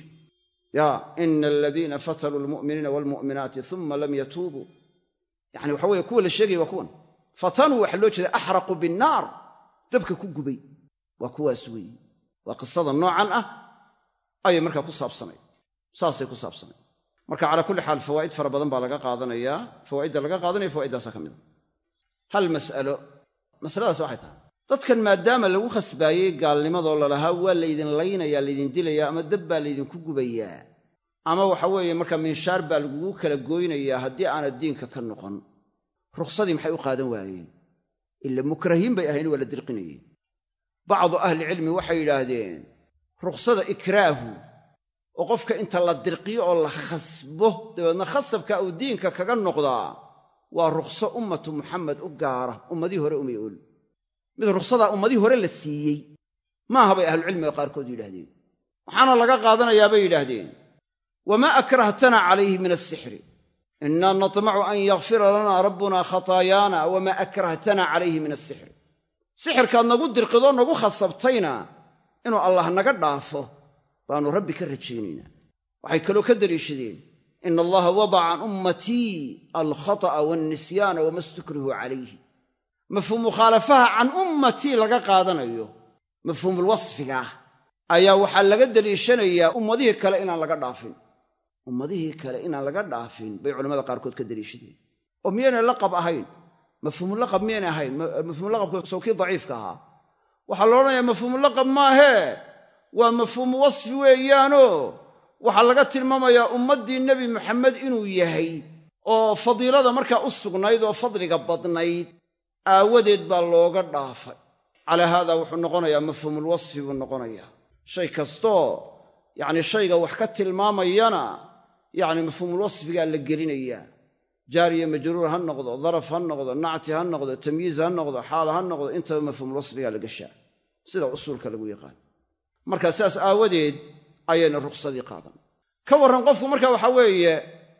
ina aladiina fatanuu almu'miniina waalmu'minaati uma lam yatuubuu yacni waxa weeye kuwa la sheegaya waa kuwan fatanuu waxaa loo jeeda axraqu binnaar dabka ku gubay waa kuwaas weeye waa qisada noocan ah ayay markaa ku saabsanay saasay ku saabsanay marka calaa kulli xaal fawaa'id fara badan baa laga qaadanayaa fawaa'idda laga qaadanaya fawa'iddaasaa ka mid a hal mas'alo masaladaas waxay tahay dadkan maadaama lagu khasbaayey gaalnimadoo lalahaa waa laydin laynayaa laydin dilayaa ama dab baa laydinku gubayaa ama waxa weeye markaa minshaar baa lagugu kala gooynayaa haddii aanad diinka ka noqon rukhsadii maxay u qaadan waayeen ila mukrahiin bay ahayn waa la dirqinayeen bacdu ahlicilmi waxay yidhaahdeen rukhsada ikraahu oo qofka inta la dirqiyo oo la khasbo dabeedna khasabka uu diinka kaga noqdaa waa rukhso ummatu muxamed u gaara ummadii hore umay ool mid rukhsadaa ummadii hore la siiyey maaha bay ahlucilmiga qaarkood yidhaahdeen waxaana laga qaadanayaa bay yidhaahdeen wamaa akrahtana calayhi min asixri innaa natmacu an yakfira lanaa rabbuna khataayaana wamaa akrahtana calayhi min asixri sixirkaad nagu dirqidoo nagu khasabtayna inuu allah naga dhaafo baannu rabbi ka rajaynaynaa waxay kaloo ka daliishadeen ina allaha wadaca can ummatii alkhata'a waalnisyaana wama stukrihu calayhi mafhuum mukhaalafaha can ummatii laga qaadanayo mafhuumulwasfigaah ayaa waxaa laga daliishanayaa ummadihii kale inaan laga dhaafin ummadihii kale inaan laga dhaafin bay culamada qaarkood ka daliishadeen oo miyaynay laqab ahayn mafhuumulaqab miyaynay ahayn mafhuumulaqabku sawkii daciifka ahaa waxaa la odhanayaa mafhuumulaqab maahee waa mafhuumu wasfi weeyaanoo waxaa laga tilmaamayaa ummaddii nebi maxamed inuu yahay oo fadiilada markaa u sugnayd oo fadliga badnayd aawadeed baa looga dhaafay calaa haadaa wuxuu noqonayaa mafhuumulwasfi buu noqonayaa shay kastoo yacni shayga wax ka tilmaamayana yacni mafhuumulwasfigaa la gelinayaa jaariya majruur ha noqdo daraf ha noqdo nacti ha noqdo tamyiiz ha noqdo xaal ha noqdo intaba mafhuumulwasfigaa la gashaa sida usuulka lagu yaqaan markaa sidaas aawadeed ayayna rukhsadii qaadan ka warran qofku marka waxaa weeye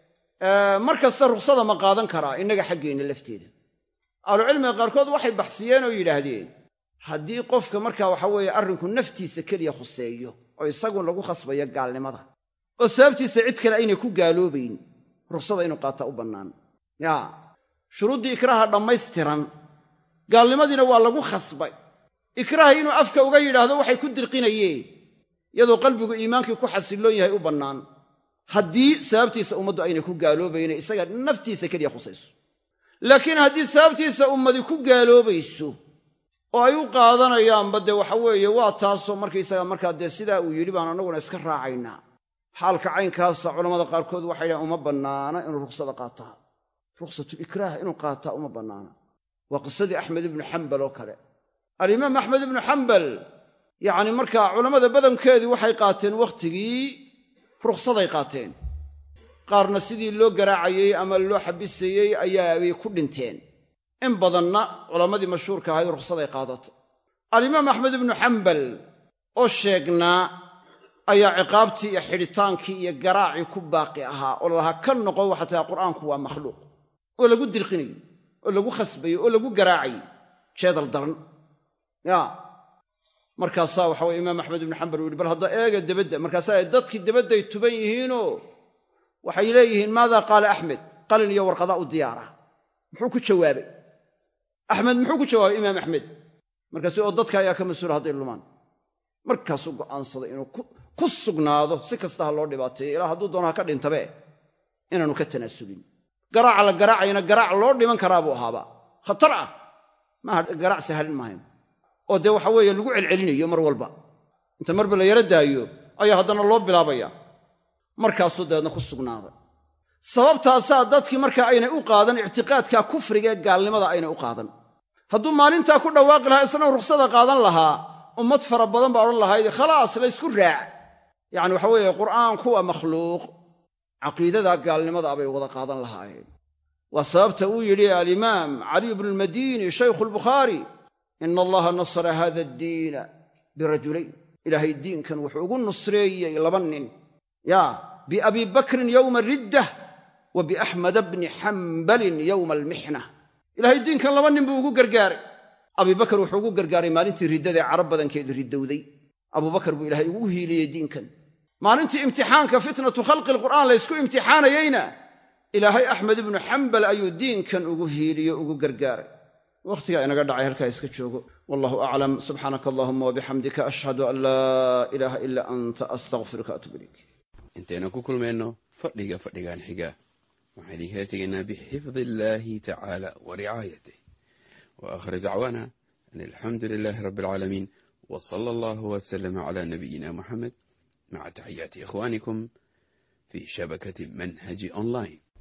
mar kasta rukhsada ma qaadan karaa innaga xaggeenna lafteeda ahlucilmiga qaarkood waxay baxsiyeen oo yidhaahdeen haddii qofka markaa waxa weeye arrinku naftiisa keliya khuseeyo oo isagun lagu khasbayo gaalnimada oo sababtiisa cid kale aynay ku gaaloobayn rukhsada inuu qaataa u bannaan shuruuddii ikraaha dhammaystiran gaalnimadiina waa lagu khasbay ikraaha inuu afka uga yidhaahdo waxay ku dirqinayeen iyadoo qalbigu iimaankii ku xasilloon yahay u bannaan haddii sababtiisa ummaddu aynay ku gaaloobayne isaga naftiisa keliya khusayso laakiin haddii sababtiisa ummadi ku gaaloobayso oo ay u qaadanayaanba dee waxa weeye waa taasoo markaysaga markaa dee sidaa uu yidhi baan annaguna iska raacaynaa xaalka caynkaasa culammada qaarkood waxay dhahen uma bannaana inuu rukhsada qaataa rukhsatulikraah inuu qaataa uma bannaana waa qisadii axmed ibnu xambal oo kale alimaam axmed ibnu xambal yacni markaa culammada badankeedii waxay qaateen wakhtigii rukhsaday qaateen qaarna sidii loo garaacayey ama loo xabisayey ayaabay ku dhinteen in badanna culammadii mashhuurka ahayd rukhsaday qaadatay alimaam axmed ibnu xambal oo sheegnaa ayaa ciqaabtii iyo xidhitaankii iyo garaacii ku baaqi ahaa oo lalahaa ka noqo waxaa tahay qur'aanku waa makhluuq oo lagu dirqinayo oo lagu khasbayo oo lagu garaacayy jeedal daran markaasaa waxa weye imaam axmed ibnu xambal uu yihi bal hadda eega debadda markaasaa dadkii debadday tuban yihiinoo waxay leeyihiin maadaa qaala axmed qalin iyo warqadaa u diyaara muxuu ku jawaabay axmed muxuu ku jawaabay imaam axmed markaasi oo dadka ayaa ka mas-uula hadday lumaan markaasuu go'aansaday inuu ku sugnaado si kasta ha loo dhibaateeyo ilaa hadduu doono ha ka dhintabe inaanu ka tanaasulin garaaca la garaacayna garaac loo dhiman karaa buu ahaaba khatar ah maaha garaac sahalin maahayn oo dee waxa weeye lagu celcelinayo mar walba inta marba la yara daayo ayaa haddana loo bilaabaya markaasuu dabeedna ku sugnaaday sababtaasaa dadkii markaa aynay u qaadan ictiqaadka kufriga ee gaalnimada aynay u qaadan hadduu maalintaa ku dhawaaqi lahaa isna ruksada qaadan lahaa ummad fara badan baa odhan lahayd khalaas la ysku raac yacni waxa weeye qur'aanku waa makhluuq caqiidada gaalnimada bay wada qaadan lahaayeen waa sababta uu yidhi alimaam caliy bnu lmadini shaykhu lbukhaari ina allaha nasara hada addiina birajulayn ilaahay diinkan wuxuu ugu nusreeyey laba nin biabi bakrin yowma riddah wa biaxmada bni xambalin yowma almixna ilaahay diinkan laba nin buu ugu gargaaray abibakar wuxuu ugu gargaaray maalintii riddadaee carab badankeedu riddowday abubakar buu ilaahay ugu hiiliyey diinkan maalintii imtixaanka fitnatu khalqi alqur'aan la ysku imtixaanayeyna ilaahay axmed ibnu xambal ayuu diinkan ugu hiiliyo ugu gargaaray wakhtigaa inaga dhacay halkaa iska joogo wallahu aclam subxaanaka allahuma wabixamdika ashhadu an laa ilaaha ilaa anta astaqfiruka atuub ilayk intaynu ku kulmayno fadhigan xiga waxaan idinkala tegaynaa bixifdi illaahi tacaala wa ricaayatih wa aakhir dacwaana an alxamdu lilaahi rabbi alcaalamiin wa sala allahu wasalama calaa nabiyina muxamed maca taxiyaati ikhwaanikum fii shabakati manhaji online.